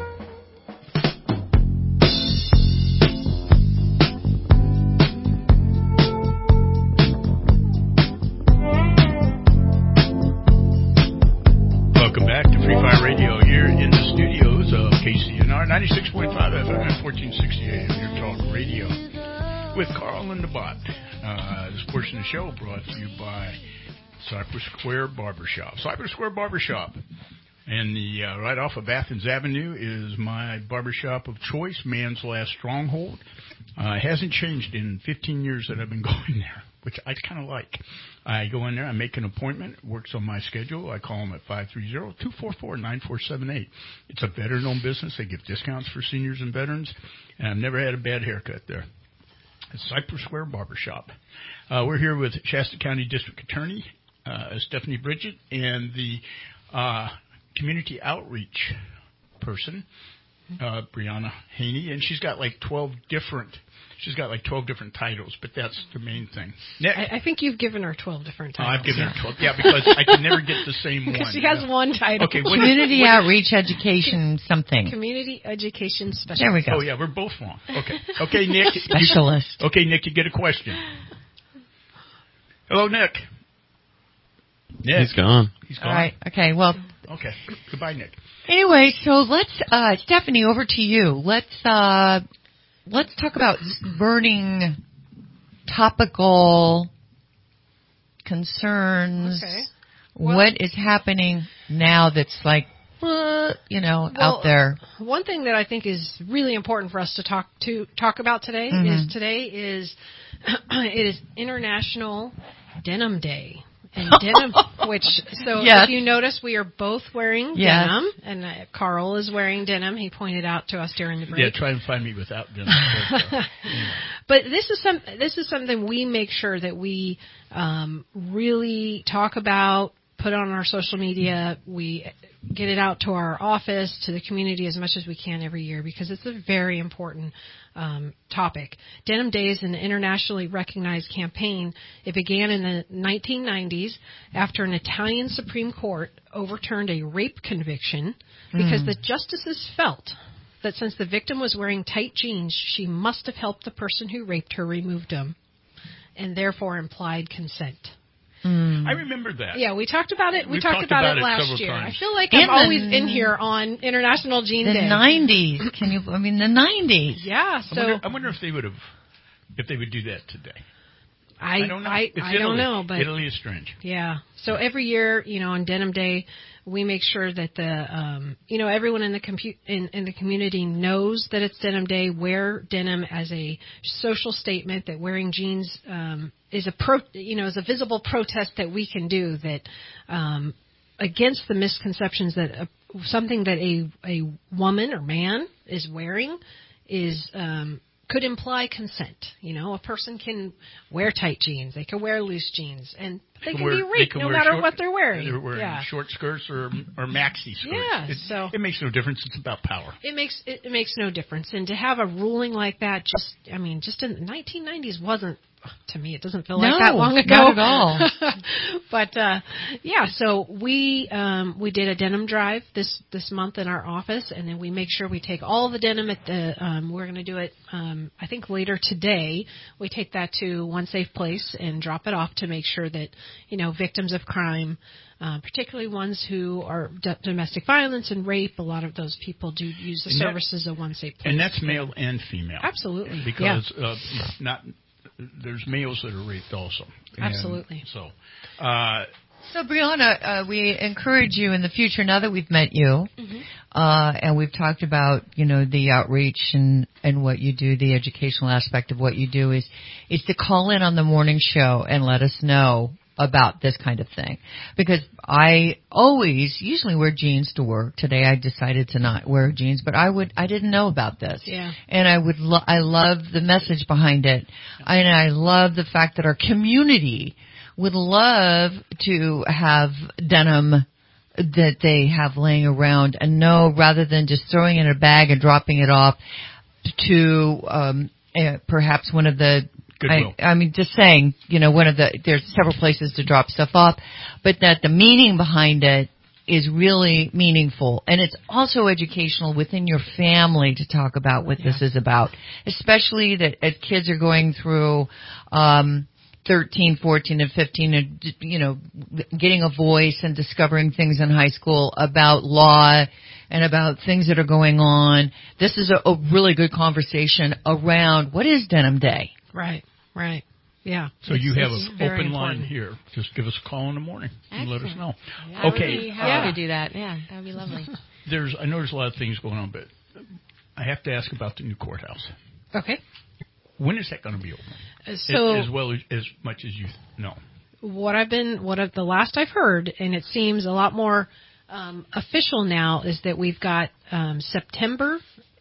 ninety-six point five F M and fourteen sixty A M, your talk radio. With Carl and the Bot. Uh, this portion of the show brought to you by Cypress Square Barbershop. Cypress Square Barbershop, And the uh, right off of Athens Avenue is my barbershop of choice, Man's Last Stronghold. Uh, it hasn't changed in fifteen years that I've been going there, which I kind of like. I go in there, I make an appointment, it works on my schedule. I call them at five three zero, two four four, nine four seven eight. It's a veteran-owned business. They give discounts for seniors and veterans, and I've never had a bad haircut there. It's Cypress Square Barbershop. Uh, we're here with Shasta County District Attorney uh, Stephanie Bridget and the uh, community outreach person, uh, Brianna Haney, and she's got like twelve different. She's got like twelve different titles, but that's the main thing. Nick?
I, I think you've given her twelve different
Oh,
titles.
I've given her twelve. Yeah, because I can never get the same
because
one.
she has
yeah.
one title.
Okay, what
Community
is, what
outreach education something.
Community education specialist.
There we go.
Oh, yeah, we're both wrong. Okay. Okay, Nick.
Specialist.
You, okay, Nick, you get a question. Hello, Nick. Nick.
He's gone.
He's gone.
All right. Okay. Well.
Okay. Goodbye, Nick.
Anyway, so let's, uh, Stephanie, over to you. Let's, uh, let's talk about burning topical concerns.
Okay. Well,
what is happening now that's like, uh, you know,
well,
out there?
One thing that I think is really important for us to talk to talk about today
Mm-hmm.
is today is it is International Denim Day. And denim, which, so
Yes.
if you notice, we are both wearing
Yes.
denim, and uh, Carl is wearing denim. He pointed out to us during the break.
Yeah, try and find me without denim.
But this is some. This is something we make sure that we um, really talk about, put on our social media. We get it out to our office, to the community as much as we can every year because it's a very important um, topic. Denim Day is an internationally recognized campaign. It began in the nineteen nineties after an Italian Supreme Court overturned a rape conviction because
Mm.
the justices felt that since the victim was wearing tight jeans, she must have helped the person who raped her remove them, and therefore implied consent.
Mm.
I remember that.
Yeah, we talked about it. We
We've
talked,
talked
about,
about
it
it
last
several
year.
times.
I feel like
In
I'm
the-
always in here on International Jean
The
Day.
nineties. Can you, I mean, the nineties.
Yeah,
I
so
wonder, I wonder if they would have, if they would do that today.
I,
I don't know.
I,
It's
I
Italy.
don't know, but
Italy is strange.
yeah. So every year, you know, on Denim Day, we make sure that the, um, you know, everyone in the compu- in, in the community knows that it's Denim Day. Wear denim as a social statement that wearing jeans um, is a pro, you know, is a visible protest that we can do that um, against the misconceptions that uh, something that a a woman or man is wearing is. Um, could imply consent. You know, a person can wear tight jeans. They can wear loose jeans. And they can
wear,
be raped
can
no
wear
matter
short,
what they're wearing.
They're wearing
yeah.
short skirts or or maxi skirts.
Yeah,
it,
so-
it makes no difference. It's about power.
It makes it, it makes no difference. And to have a ruling like that, just I mean, just in the nineteen nineties wasn't, to me, it doesn't feel
No,
like that long ago.
not at all.
But uh, yeah, so we um, we did a denim drive this this month in our office, and then we make sure we take all the denim at the. Um, we're going to do it. Um, I think later today. We take that to One Safe Place and drop it off to make sure that you know victims of crime. Uh, particularly ones who are d- domestic violence and rape. A lot of those people do use the
And that-
services of One Safe Place.
And that's male and female.
Absolutely.
Because
yeah.
uh, not there's males that are raped also. And
Absolutely.
So, uh,
So, Brianna, uh, we encourage you in the future, now that we've met you,
Mm-hmm.
uh, and we've talked about, you know, the outreach and, and what you do, the educational aspect of what you do is, is to call in on the morning show and let us know about this kind of thing. Because I always usually wear jeans to work. Today I decided to not wear jeans, but I would, I didn't know about this.
Yeah.
And I would, lo- I love the message behind it. And I love the fact that our community would love to have denim that they have laying around and know rather than just throwing it in a bag and dropping it off to um, uh, perhaps one of the I, I mean, just saying, you know, one of the, there's several places to drop stuff off, but that the meaning behind it is really meaningful. And it's also educational within your family to talk about what yeah. this is about, especially that as kids are going through, um, thirteen, fourteen, and fifteen, and, you know, getting a voice and discovering things in high school about law and about things that are going on. This is a, a really good conversation around what is Denim Day.
Right, right. Yeah.
So you have
it's
an
very
open line
important.
here. Just give us a call in the morning and let us know.
I would
Okay.
be happy
uh,
to do that. Yeah, that would be lovely.
There's, I know there's a lot of things going on, but I have to ask about the new courthouse.
Okay.
When is that going to be open?
Uh, so
as, as well as, as much as you know.
What I've been, what I've, the last I've heard, and it seems a lot more um, official now, is that we've got um, September.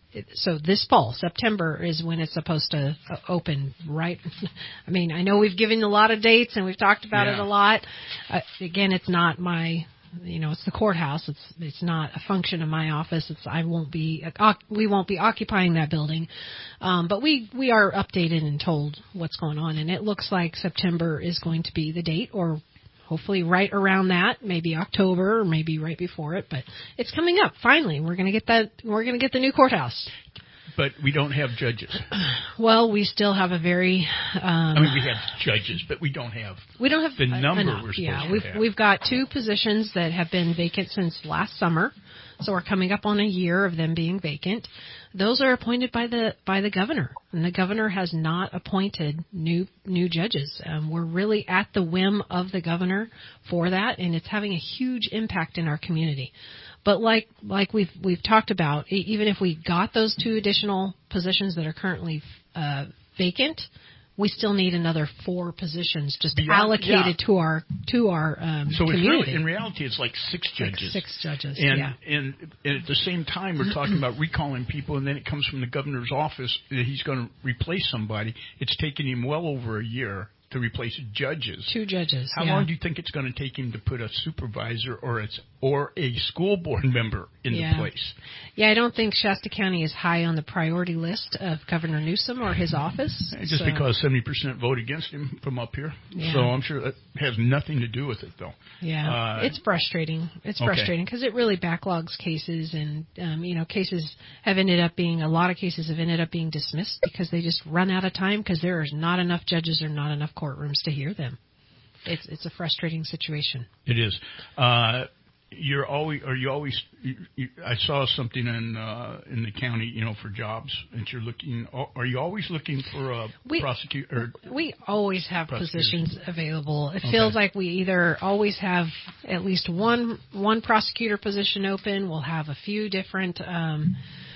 So this fall, September is when it's supposed to uh, open, right? I mean, I know we've given a lot of dates and we've talked about
Yeah.
it a lot. Uh, again, it's not my, you know, it's the courthouse. It's it's not a function of my office. It's I won't be uh, we won't be occupying that building, um, but we we are updated and told what's going on, and it looks like September is going to be the date, or hopefully right around that, maybe October, or maybe right before it. But it's coming up. Finally, we're going to get that. We're going to get the new courthouse.
But we don't have judges.
Well, we still have a very. Um,
I mean, we have judges, but we don't have.
We don't have
the number
enough.
we're supposed
yeah,
to
we've
have.
we've got two positions that have been vacant since last summer, so we're coming up on a year of them being vacant. Those are appointed by the by the governor, and the governor has not appointed new new judges. Um, we're really at the whim of the governor for that, and it's having a huge impact in our community. But like like we've we've talked about, e- even if we got those two additional positions that are currently uh, vacant, we still need another four positions just
Beyond-
allocated
yeah.
to our to our um,
So it's
community.
really, in reality, it's like six
Like
judges.
six judges,
and,
yeah.
And, and at the same time, we're talking about recalling people, and then it comes from the governor's office that he's going to replace somebody. It's taken him well over a year to replace judges.
Two judges.
How
yeah.
long do you think it's going to take him to put a supervisor or a, or a school board member into
Yeah.
place?
Yeah, I don't think Shasta County is high on the priority list of Governor Newsom or his office.
Just
so.
because seventy percent vote against him from up here.
Yeah.
So I'm sure that has nothing to do with it, though.
Yeah,
Uh,
it's frustrating. It's
okay.
frustrating because it really backlogs cases, and um, you know, cases have ended up being a lot of cases have ended up being dismissed because they just run out of time because there is not enough judges or not enough courtrooms to hear them. It's it's a frustrating situation.
It is. Uh, you're always, or you always. You, you, I saw something in uh, in the county, you know, for jobs, and you're looking. Are you always looking for a
We-
prosecutor?
We always have
Prosecutors.
positions available. It
Okay.
feels like we either always have at least one one prosecutor position open. We'll have a few different. Um,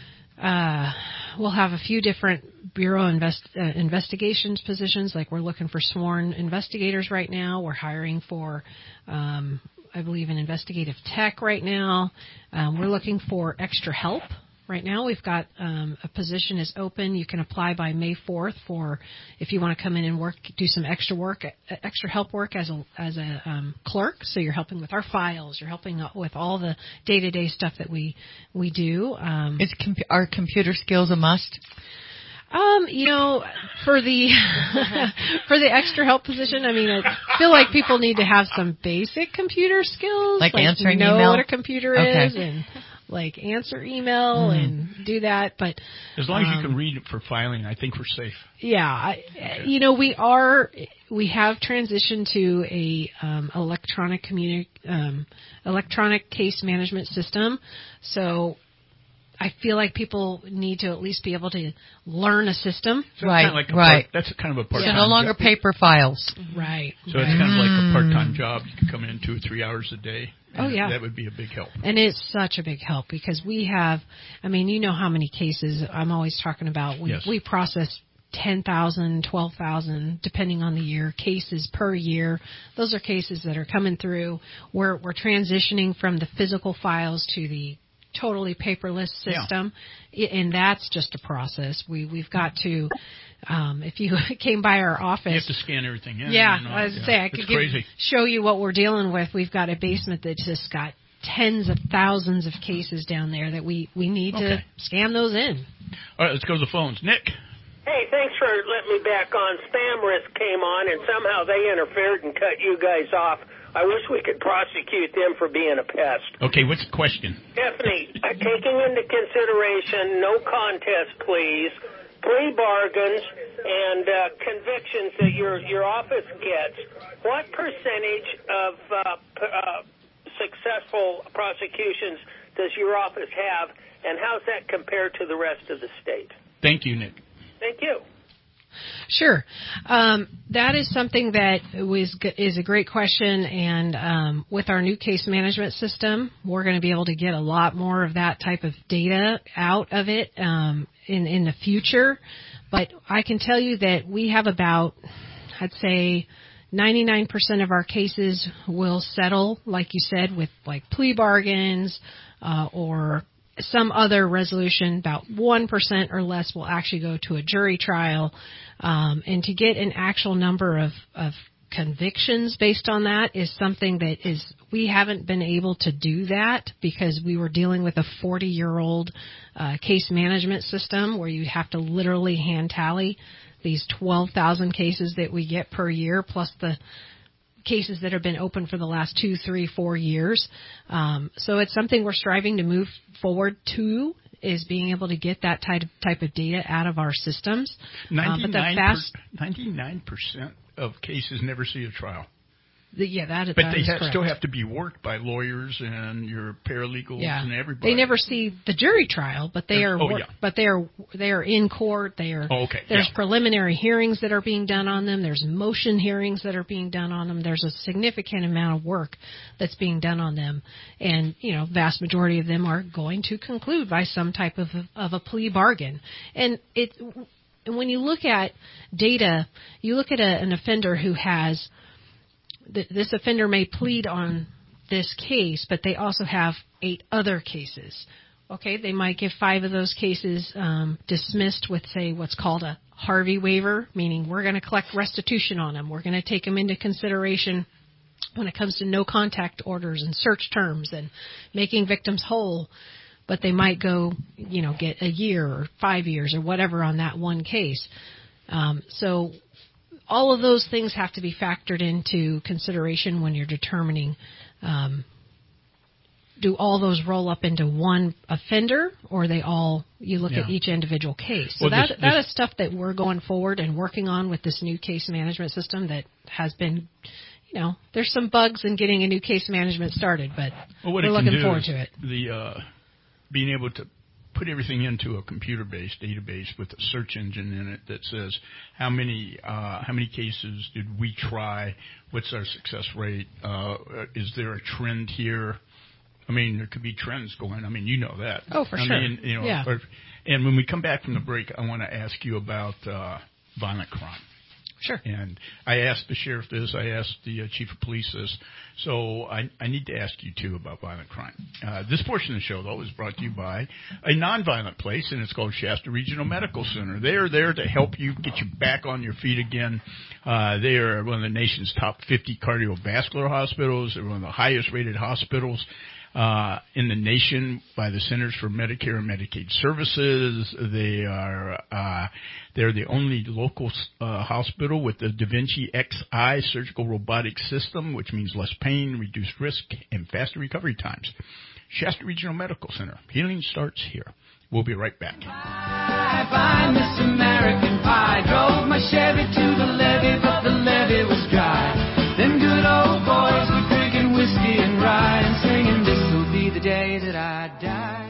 uh, we'll have a few different bureau invest, uh, investigations positions. Like we're looking for sworn investigators right now. We're hiring for. Um, I believe an investigative tech right now. Um, we're looking for extra help right now. We've got um, a position is open. You can apply by May fourth for if you want to come in and work, do some extra work, uh, extra help work as a as a um, clerk. So you're helping with our files. You're helping with all the day to day stuff that we we do. Um,
Is com- are computer skills a must?
Um, you know, for the for the extra help position, I mean, I feel like people need to have some basic computer skills,
Like answering
know
email?
what a computer
Okay.
is, and like answer email
Mm-hmm.
Mhm.
and do that. But
As long as you
um,
can read it for filing, I think we're safe.
yeah, I, you know, we are we have transitioned to a um, electronic communi- um, electronic case management system, so. I feel like people need to at least be able to learn a system.
So
Right,
it's kind of like a
right.
Part, that's kind of a part
So
time.
no longer
job.
paper files.
Right.
So it's kind of like a part-time job. You can come in two or three hours a day.
Oh,
and
yeah.
That would be a big help.
And it's such a big help because we have, I mean, you know how many cases I'm always talking about. We,
Yes.
we process ten thousand, twelve thousand, depending on the year, cases per year. Those are cases that are coming through. We're, we're transitioning from the physical files to the totally paperless
Yeah.
system, I- and that's just a process. We, we've got to, um, if you came by our office.
You have to scan everything in.
Yeah,
and all-
I was
yeah.
say I
It's
could give,
crazy.
show you what we're dealing with. We've got a basement that just got tens of thousands of cases down there that we, we need to
Okay.
scan those in.
All right, let's go to the phones. Nick.
Hey, thanks for letting me back on. Spam risk came on, and somehow they interfered and cut you guys off. I wish we could prosecute them for being a pest.
Okay, what's the question?
Stephanie, uh, taking into consideration no contest pleas, plea bargains, and uh, convictions that your your office gets, what percentage of uh, p- uh, successful prosecutions does your office have, and how's that compared to the rest of the state?
Thank you, Nick.
Thank you.
Sure. Um, that is something that was, is a great question, and um, with our new case management system, we're going to be able to get a lot more of that type of data out of it um, in, in the future. But I can tell you that we have about, I'd say, ninety-nine percent of our cases will settle, like you said, with like plea bargains uh, or some other resolution. About one percent or less will actually go to a jury trial. Um, and to get an actual number of, of convictions based on that is something that is, we haven't been able to do that because we were dealing with a forty-year-old uh, case management system where you have to literally hand tally these twelve thousand cases that we get per year, plus the cases that have been open for the last two, three, four years. Um, so it's something we're striving to move forward to, is being able to get that type of, type of data out of our systems. Um, but the fast,
ninety-nine percent of cases never see a trial.
The, yeah, that,
but
that
they
is
ha-
correct.
still have to be worked by lawyers and your paralegals
yeah.
and everybody.
They never see the jury trial, but they are.
Oh,
wor-
yeah.
But they are. They are in court. They are.
Oh, okay.
There's
yeah.
preliminary hearings that are being done on them. There's motion hearings that are being done on them. There's a significant amount of work that's being done on them, and you know, vast majority of them are going to conclude by some type of of a plea bargain. And it. And when you look at data, you look at a, an offender who has. This offender may plead on this case, but they also have eight other cases. Okay, they might get five of those cases um, dismissed with, say, what's called a Harvey waiver, meaning we're going to collect restitution on them. We're going to take them into consideration when it comes to no contact orders and search terms and making victims whole. But they might go, you know, get a year or five years or whatever on that one case. Um, so all of those things have to be factored into consideration when you're determining, um, do all those roll up into one offender, or they all, you look
yeah.
at each individual case. So
well,
that
this,
that
this,
is stuff that we're going forward and working on with this new case management system that has been, you know, there's some bugs in getting a new case management started, but
well, what
we're
it
looking
can do
forward
is
to it.
The uh, being able to put everything into a computer-based database with a search engine in it that says how many uh, how many cases did we try, what's our success rate, uh, is there a trend here? I mean, there could be trends going. I mean, you know that.
Oh, for
I
sure.
Mean, you know,
yeah.
or, and when we come back from the break, I want to ask you about uh, violent crime.
Sure.
And I asked the sheriff this. I asked the uh, chief of police this. So I, I need to ask you, too, about violent crime. Uh, this portion of the show, though, is brought to you by a nonviolent place, and it's called Shasta Regional Medical Center. They are there to help you get you back on your feet again. Uh, they are one of the nation's top fifty cardiovascular hospitals. They're one of the highest-rated hospitals Uh, in the nation by the Centers for Medicare and Medicaid Services. They are uh, they're the only local uh, hospital with the Da Vinci X I surgical robotic system, which means less pain, reduced risk, and faster recovery times. Shasta Regional Medical Center. Healing starts here. We'll be right back.
Bye, bye, Miss American Pie. Drove my Chevy to the levee, but the levee was dry. Them good old boys were drinking whiskey and rye and singing, "This'll be the day that I die."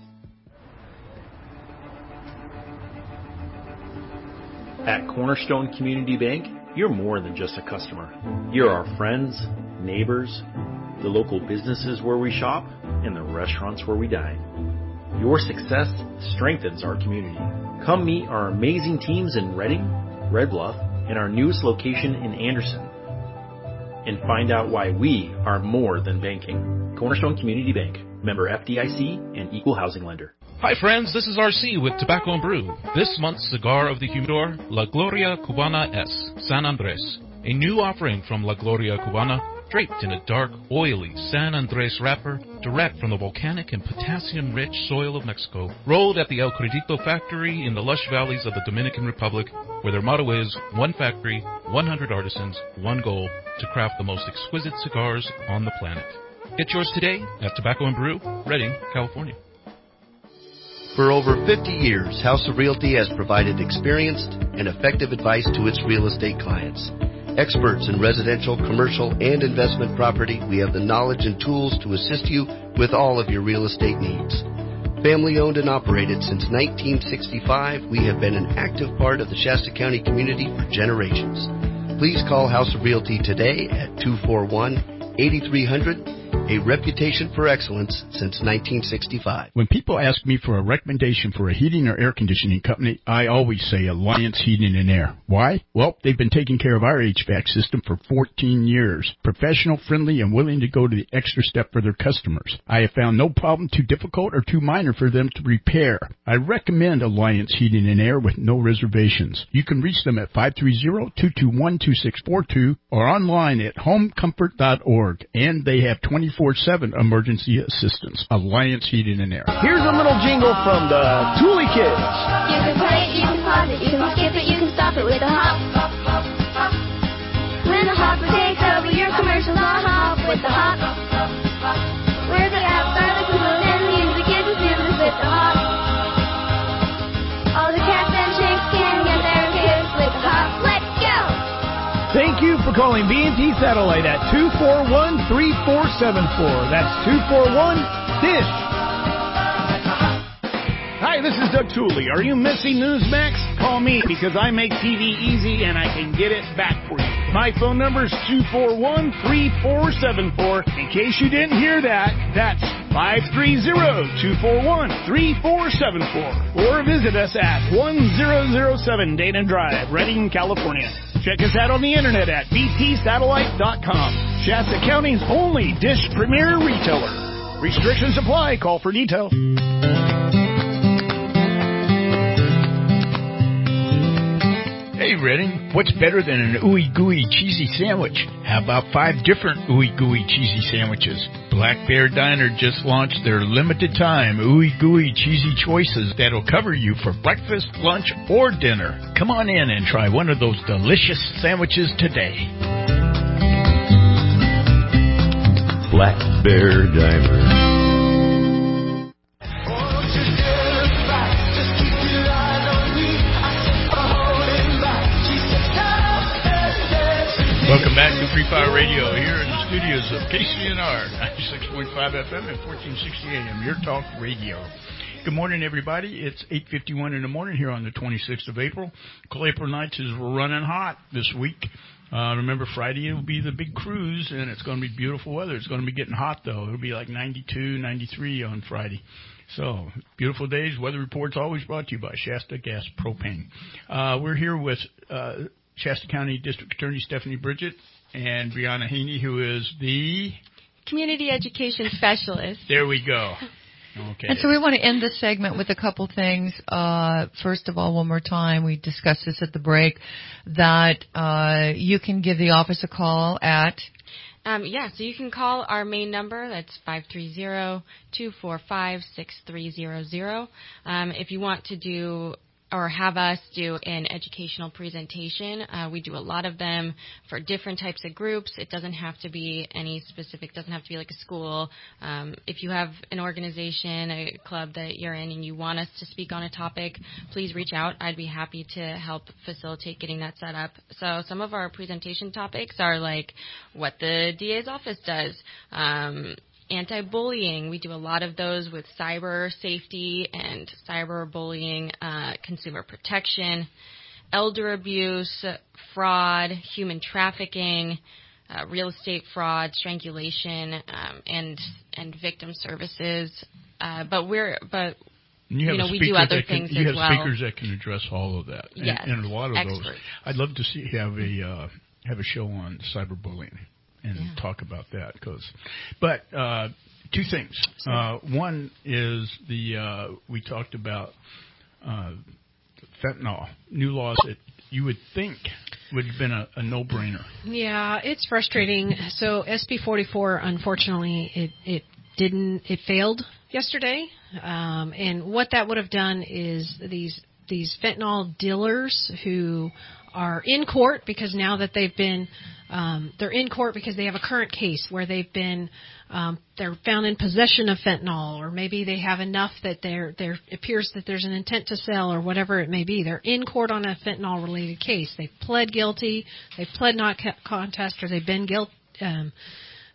At Cornerstone Community Bank, you're more than just a customer. You're our friends, neighbors, the local businesses where we shop, and the restaurants where we dine. Your success strengthens our community. Come meet our amazing teams in Redding, Red Bluff, and our newest location in Anderson. And find out why we are more than banking. Cornerstone Community Bank, member F D I C and equal housing lender.
Hi friends, this is R C with Tobacco and Brew. This month's cigar of the humidor, La Gloria Cubana S, San Andres. A new offering from La Gloria Cubana, draped in a dark, oily San Andres wrapper, direct from the volcanic and potassium-rich soil of Mexico, rolled at the El Credito factory in the lush valleys of the Dominican Republic, where their motto is, one factory, one hundred artisans, one goal, to craft the most exquisite cigars on the planet. Get yours today at Tobacco and Brew, Redding, California.
For over fifty years, House of Realty has provided experienced and effective advice to its real estate clients. Experts in residential, commercial, and investment property, we have the knowledge and tools to assist you with all of your real estate needs. Family owned and operated since nineteen sixty-five, we have been an active part of the Shasta County community for generations. Please call House of Realty today at two four one, eight three zero zero, a reputation for excellence since nineteen sixty-five.
When people ask me for a recommendation for a heating or air conditioning company, I always say Alliance Heating and Air. Why? Well, they've been taking care of our H V A C system for fourteen years. Professional, friendly, and willing to go to the extra step for their customers. I have found no problem too difficult or too minor for them to repair. I recommend Alliance Heating and Air with no reservations. You can reach them at five three zero, two two one, two six four two or online at home comfort dot org. And they have twenty-four seven emergency assistance. Alliance Heating and Air.
Here's a little jingle from the Thule Kids.
You can play it, you can pause it, you can skip it, you can stop it with a hop. When the hopper takes over your commercials, I'll hop with the hop. Where the apps are the coolest and the music is the simplest with the hop. All the cats and chicks can get their kicks with the hop. Let's go!
Thank you for calling B and T Satellite at two four one, three four seven four. That's two four one, DISH. Hi, this is Doug Tooley. Are you missing Newsmax? Call me because I make T V easy and I can get it back for you. My phone number is two four one, three four seven four. In case you didn't hear that, that's five three zero, two four one, three four seven four. Or visit us at one thousand seven Dana Drive, Redding, California. Check us out on the internet at b t satellite dot com. Shasta County's only DISH Premier retailer. Restrictions apply. Call for details.
Hey, Redding, what's better than an ooey gooey cheesy sandwich? How about five different ooey gooey cheesy sandwiches? Black Bear Diner just launched their limited time ooey gooey cheesy choices that'll cover you for breakfast, lunch, or dinner. Come on in and try one of those delicious sandwiches today.
Black Bear Diner.
Welcome back to Free Fire Radio here in the studios of K C N R ninety-six point five F M and fourteen sixty A M, your talk radio. Good morning, everybody. It's eight fifty-one in the morning here on the twenty-sixth of April. Cool April nights is running hot this week. Uh, remember, Friday will be the big cruise, and it's going to be beautiful weather. It's going to be getting hot, though. It'll be like ninety-two, ninety-three on Friday. So, beautiful days. Weather reports always brought to you by Shasta Gas Propane. Uh, we're here with uh, Shasta County District Attorney Stephanie Bridget and Brianna Haney, who is the
Community Education Specialist.
There we go. Okay.
And so we want to end this segment with a couple things. Uh, first of all, one more time, we discussed this at the break, that uh, you can give the office a call at...
Um, yeah, so you can call our main number. That's five three zero, two four five, six three zero zero. Um, if you want to do or have us do an educational presentation, uh, we do a lot of them for different types of groups. It doesn't have to be any specific, doesn't have to be like a school. Um, if you have an organization, a club that you're in and you want us to speak on a topic, please reach out. I'd be happy to help facilitate getting that set up. So some of our presentation topics are like what the D A's office does, um, anti-bullying. We do a lot of those with cyber safety and cyberbullying, uh, consumer protection, elder abuse, fraud, human trafficking, uh, real estate fraud, strangulation, um, and and victim services. Uh, but we're but
you,
you know we do other
can,
things
you
as
have
well.
speakers that can address all of that.
Yes,
and, and a lot of
experts.
those. I'd love to see have a uh, have a show on cyberbullying and
yeah.
talk about that. Cause, but uh, two things. Uh, one is the uh, we talked about uh, fentanyl, new laws that you would think would have been a, a no-brainer.
Yeah, it's frustrating. So S B forty-four, unfortunately, it, it didn't, it failed yesterday. Um, and what that would have done is these these fentanyl dealers who are in court because now that they've been, um, they're in court because they have a current case where they've been, um, they're found in possession of fentanyl, or maybe they have enough that there there appears that there's an intent to sell, or whatever it may be. They're in court on a fentanyl-related case. They've pled guilty, they've pled not contest, or they've been guilt, um,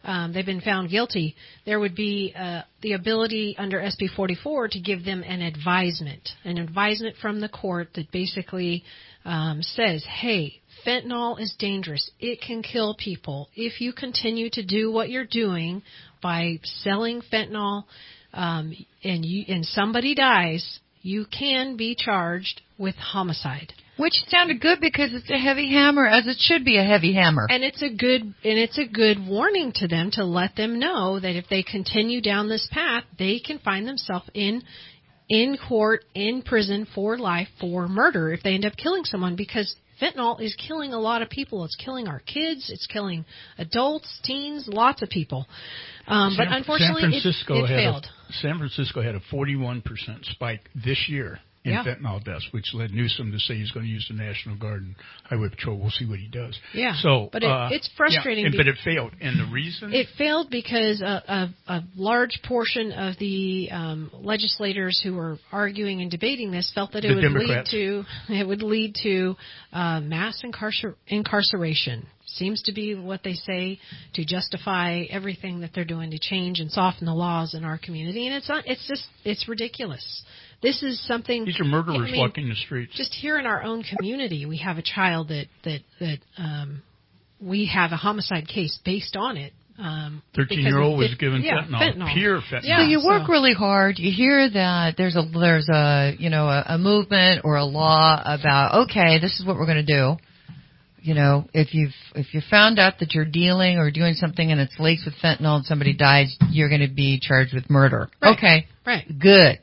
um, they've been found guilty, there would be uh, the ability under S B forty-four to give them an advisement, an advisement from the court that basically um, says, hey, fentanyl is dangerous. It can kill people. If you continue to do what you're doing by selling fentanyl um, and, you, and somebody dies, you can be charged with homicide.
Which sounded good because it's a heavy hammer, as it should be a heavy hammer.
And it's a good and it's a good warning to them to let them know that if they continue down this path, they can find themselves in in court, in prison for life for murder if they end up killing someone, because fentanyl is killing a lot of people. It's killing our kids. It's killing adults, teens, lots of people. Um,
San,
but unfortunately,
San Francisco
it, it
had
failed.
A, San Francisco had a forty-one percent spike this year in
yeah.
fentanyl deaths, which led Newsom to say he's going to use the National Guard and Highway Patrol. We'll see what he does.
Yeah,
so,
but it,
uh,
it's frustrating.
Yeah, and, but it failed. And the reason?
It failed because a, a, a large portion of the um, legislators who were arguing and debating this felt that it
the
would
Democrats.
lead to it would lead to uh, mass incarcer- incarceration. Seems to be what they say to justify everything that they're doing to change and soften the laws in our community, and it's not, it's just it's ridiculous. This is something.
These are murderers
I mean,
walking the streets.
Just here in our own community, we have a child that that that um, we have a homicide case based on it. Um,
Thirteen-year-old was given
yeah,
fentanyl,
fentanyl,
pure fentanyl.
Yeah,
so you work
so.
really hard. You hear that there's a there's a you know a, a movement or a law about, okay, this is what we're going to do. You know, if you've if you found out that you're dealing or doing something and it's laced with fentanyl and somebody dies, you're going to be charged with murder.
Right.
Okay,
right,
good.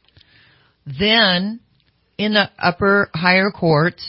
Then, in the upper higher courts,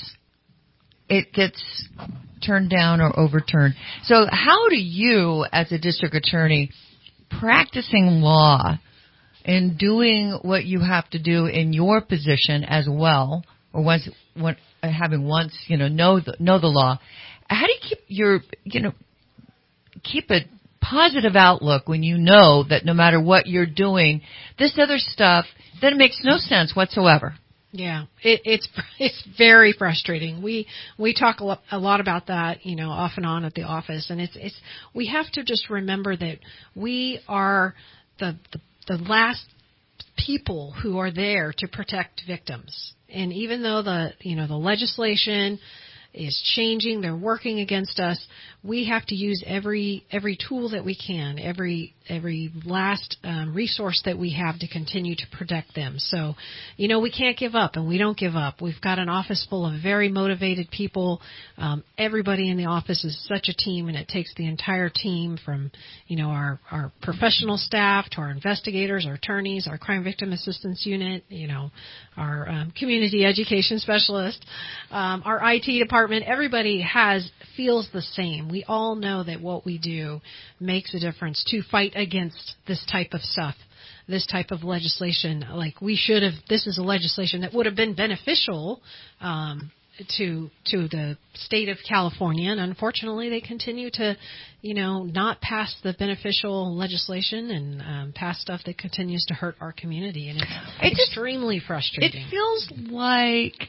it gets turned down or overturned. So how do you, as a district attorney, practicing law and doing what you have to do in your position as well, or once, when, having once, you know, know the, know the law, how do you keep your, you know, keep a positive outlook when you know that no matter what you're doing, this other stuff, then it makes no sense whatsoever?
Yeah, it, it's it's very frustrating. We we talk a lot, a lot about that, you know, off and on at the office, and it's it's we have to just remember that we are the the, the last people who are there to protect victims. And even though the you know the legislation is changing, they're working against us, we have to use every every tool that we can, every every last um, resource that we have to continue to protect them. So, you know, we can't give up, and we don't give up. We've got an office full of very motivated people. Um, everybody in the office is such a team, and it takes the entire team from, you know, our, our professional staff to our investigators, our attorneys, our crime victim assistance unit, you know, our um, community education specialist, um, our I T department. Everybody has feels the same. We all know that what we do makes a difference to fight against this type of stuff, this type of legislation. Like we should have, this is a legislation that would have been beneficial um, to to the state of California, and unfortunately they continue to, you know, not pass the beneficial legislation and um, pass stuff that continues to hurt our community, and it's
it
extremely
just,
frustrating.
It feels like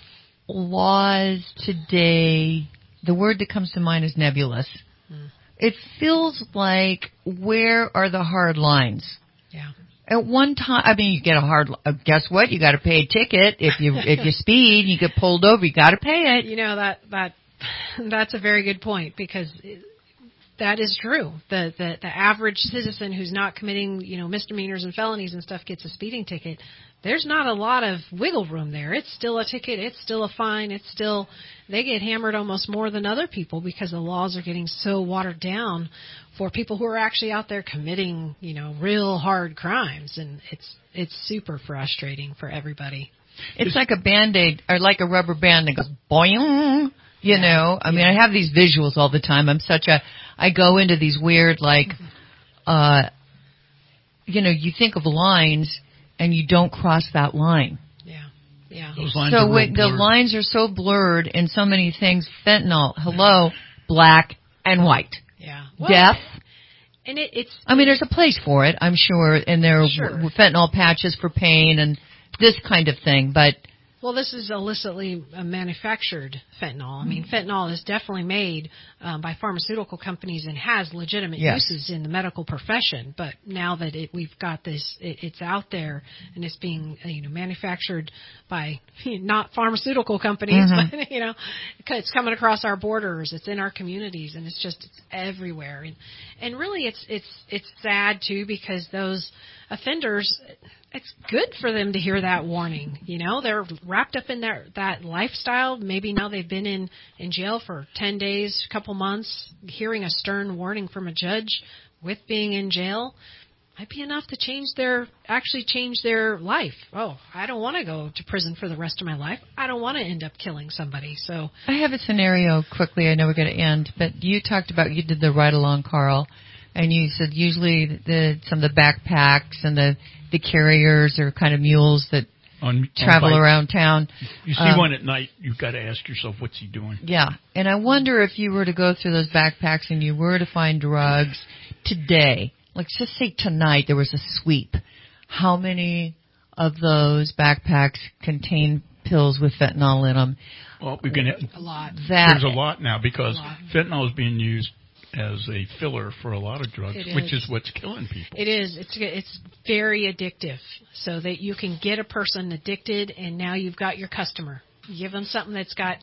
laws today, the word that comes to mind is nebulous. Mm. It feels like, where are the hard lines?
Yeah.
At one time, I mean, you get a hard. Uh, guess what? You got to pay a ticket if you if you speed. You get pulled over. You got to pay it.
You know that that that's a very good point, because that is true. The, the the average citizen who's not committing, you know, misdemeanors and felonies and stuff gets a speeding ticket. There's not a lot of wiggle room there. It's still a ticket. It's still a fine. It's still, they get hammered almost more than other people because the laws are getting so watered down for people who are actually out there committing, you know, real hard crimes. And it's, it's super frustrating for everybody.
It's like a Band-Aid or like a rubber band that goes boing. You know, I mean, I have these visuals all the time. I'm such a, I go into these weird, like, uh, you know, you think of lines and you don't cross that line.
Yeah, yeah.
Those lines
so
are
when the
blurred.
lines are so blurred in so many things. Fentanyl, hello, black and white.
Yeah. Well,
Death.
And it, it's.
I mean, there's a place for it, I'm sure, and there are
Sure.
fentanyl patches for pain and this kind of thing, but.
Well, this is illicitly uh, manufactured fentanyl. I mean, fentanyl is definitely made um, by pharmaceutical companies and has legitimate
Yes.
uses in the medical profession. But now that it, we've got this, it, it's out there and it's being uh, you know manufactured by not pharmaceutical companies,
Mhm.
but you know, it's coming across our borders. It's in our communities, and it's just it's everywhere. And and really, it's it's it's sad too because those offenders. It's good for them to hear that warning. You know, they're wrapped up in that that lifestyle. Maybe now they've been in, in jail for ten days, a couple months. Hearing a stern warning from a judge with being in jail might be enough to change their, actually change their life. Oh, I don't want to go to prison for the rest of my life. I don't want to end up killing somebody. So
I have a scenario quickly. I know we're going to end, but you talked about, you did the ride along, Carl, and you said usually the some of the backpacks and the the carriers are kind of mules that
on,
travel
on
around town.
You see
Um,
one at night, you've got to ask yourself, what's he doing?
Yeah, and I wonder if you were to go through those backpacks and you were to find drugs today, let's just say tonight there was a sweep, how many of those backpacks contain pills with fentanyl in them?
Well, we're going to
a lot.
That,
There's a lot now because fentanyl is being used as a filler for a lot of drugs,
It
which
is.
is what's killing people.
It is. It's it's very addictive. So that you can get a person addicted, and now you've got your customer. You give them something that's got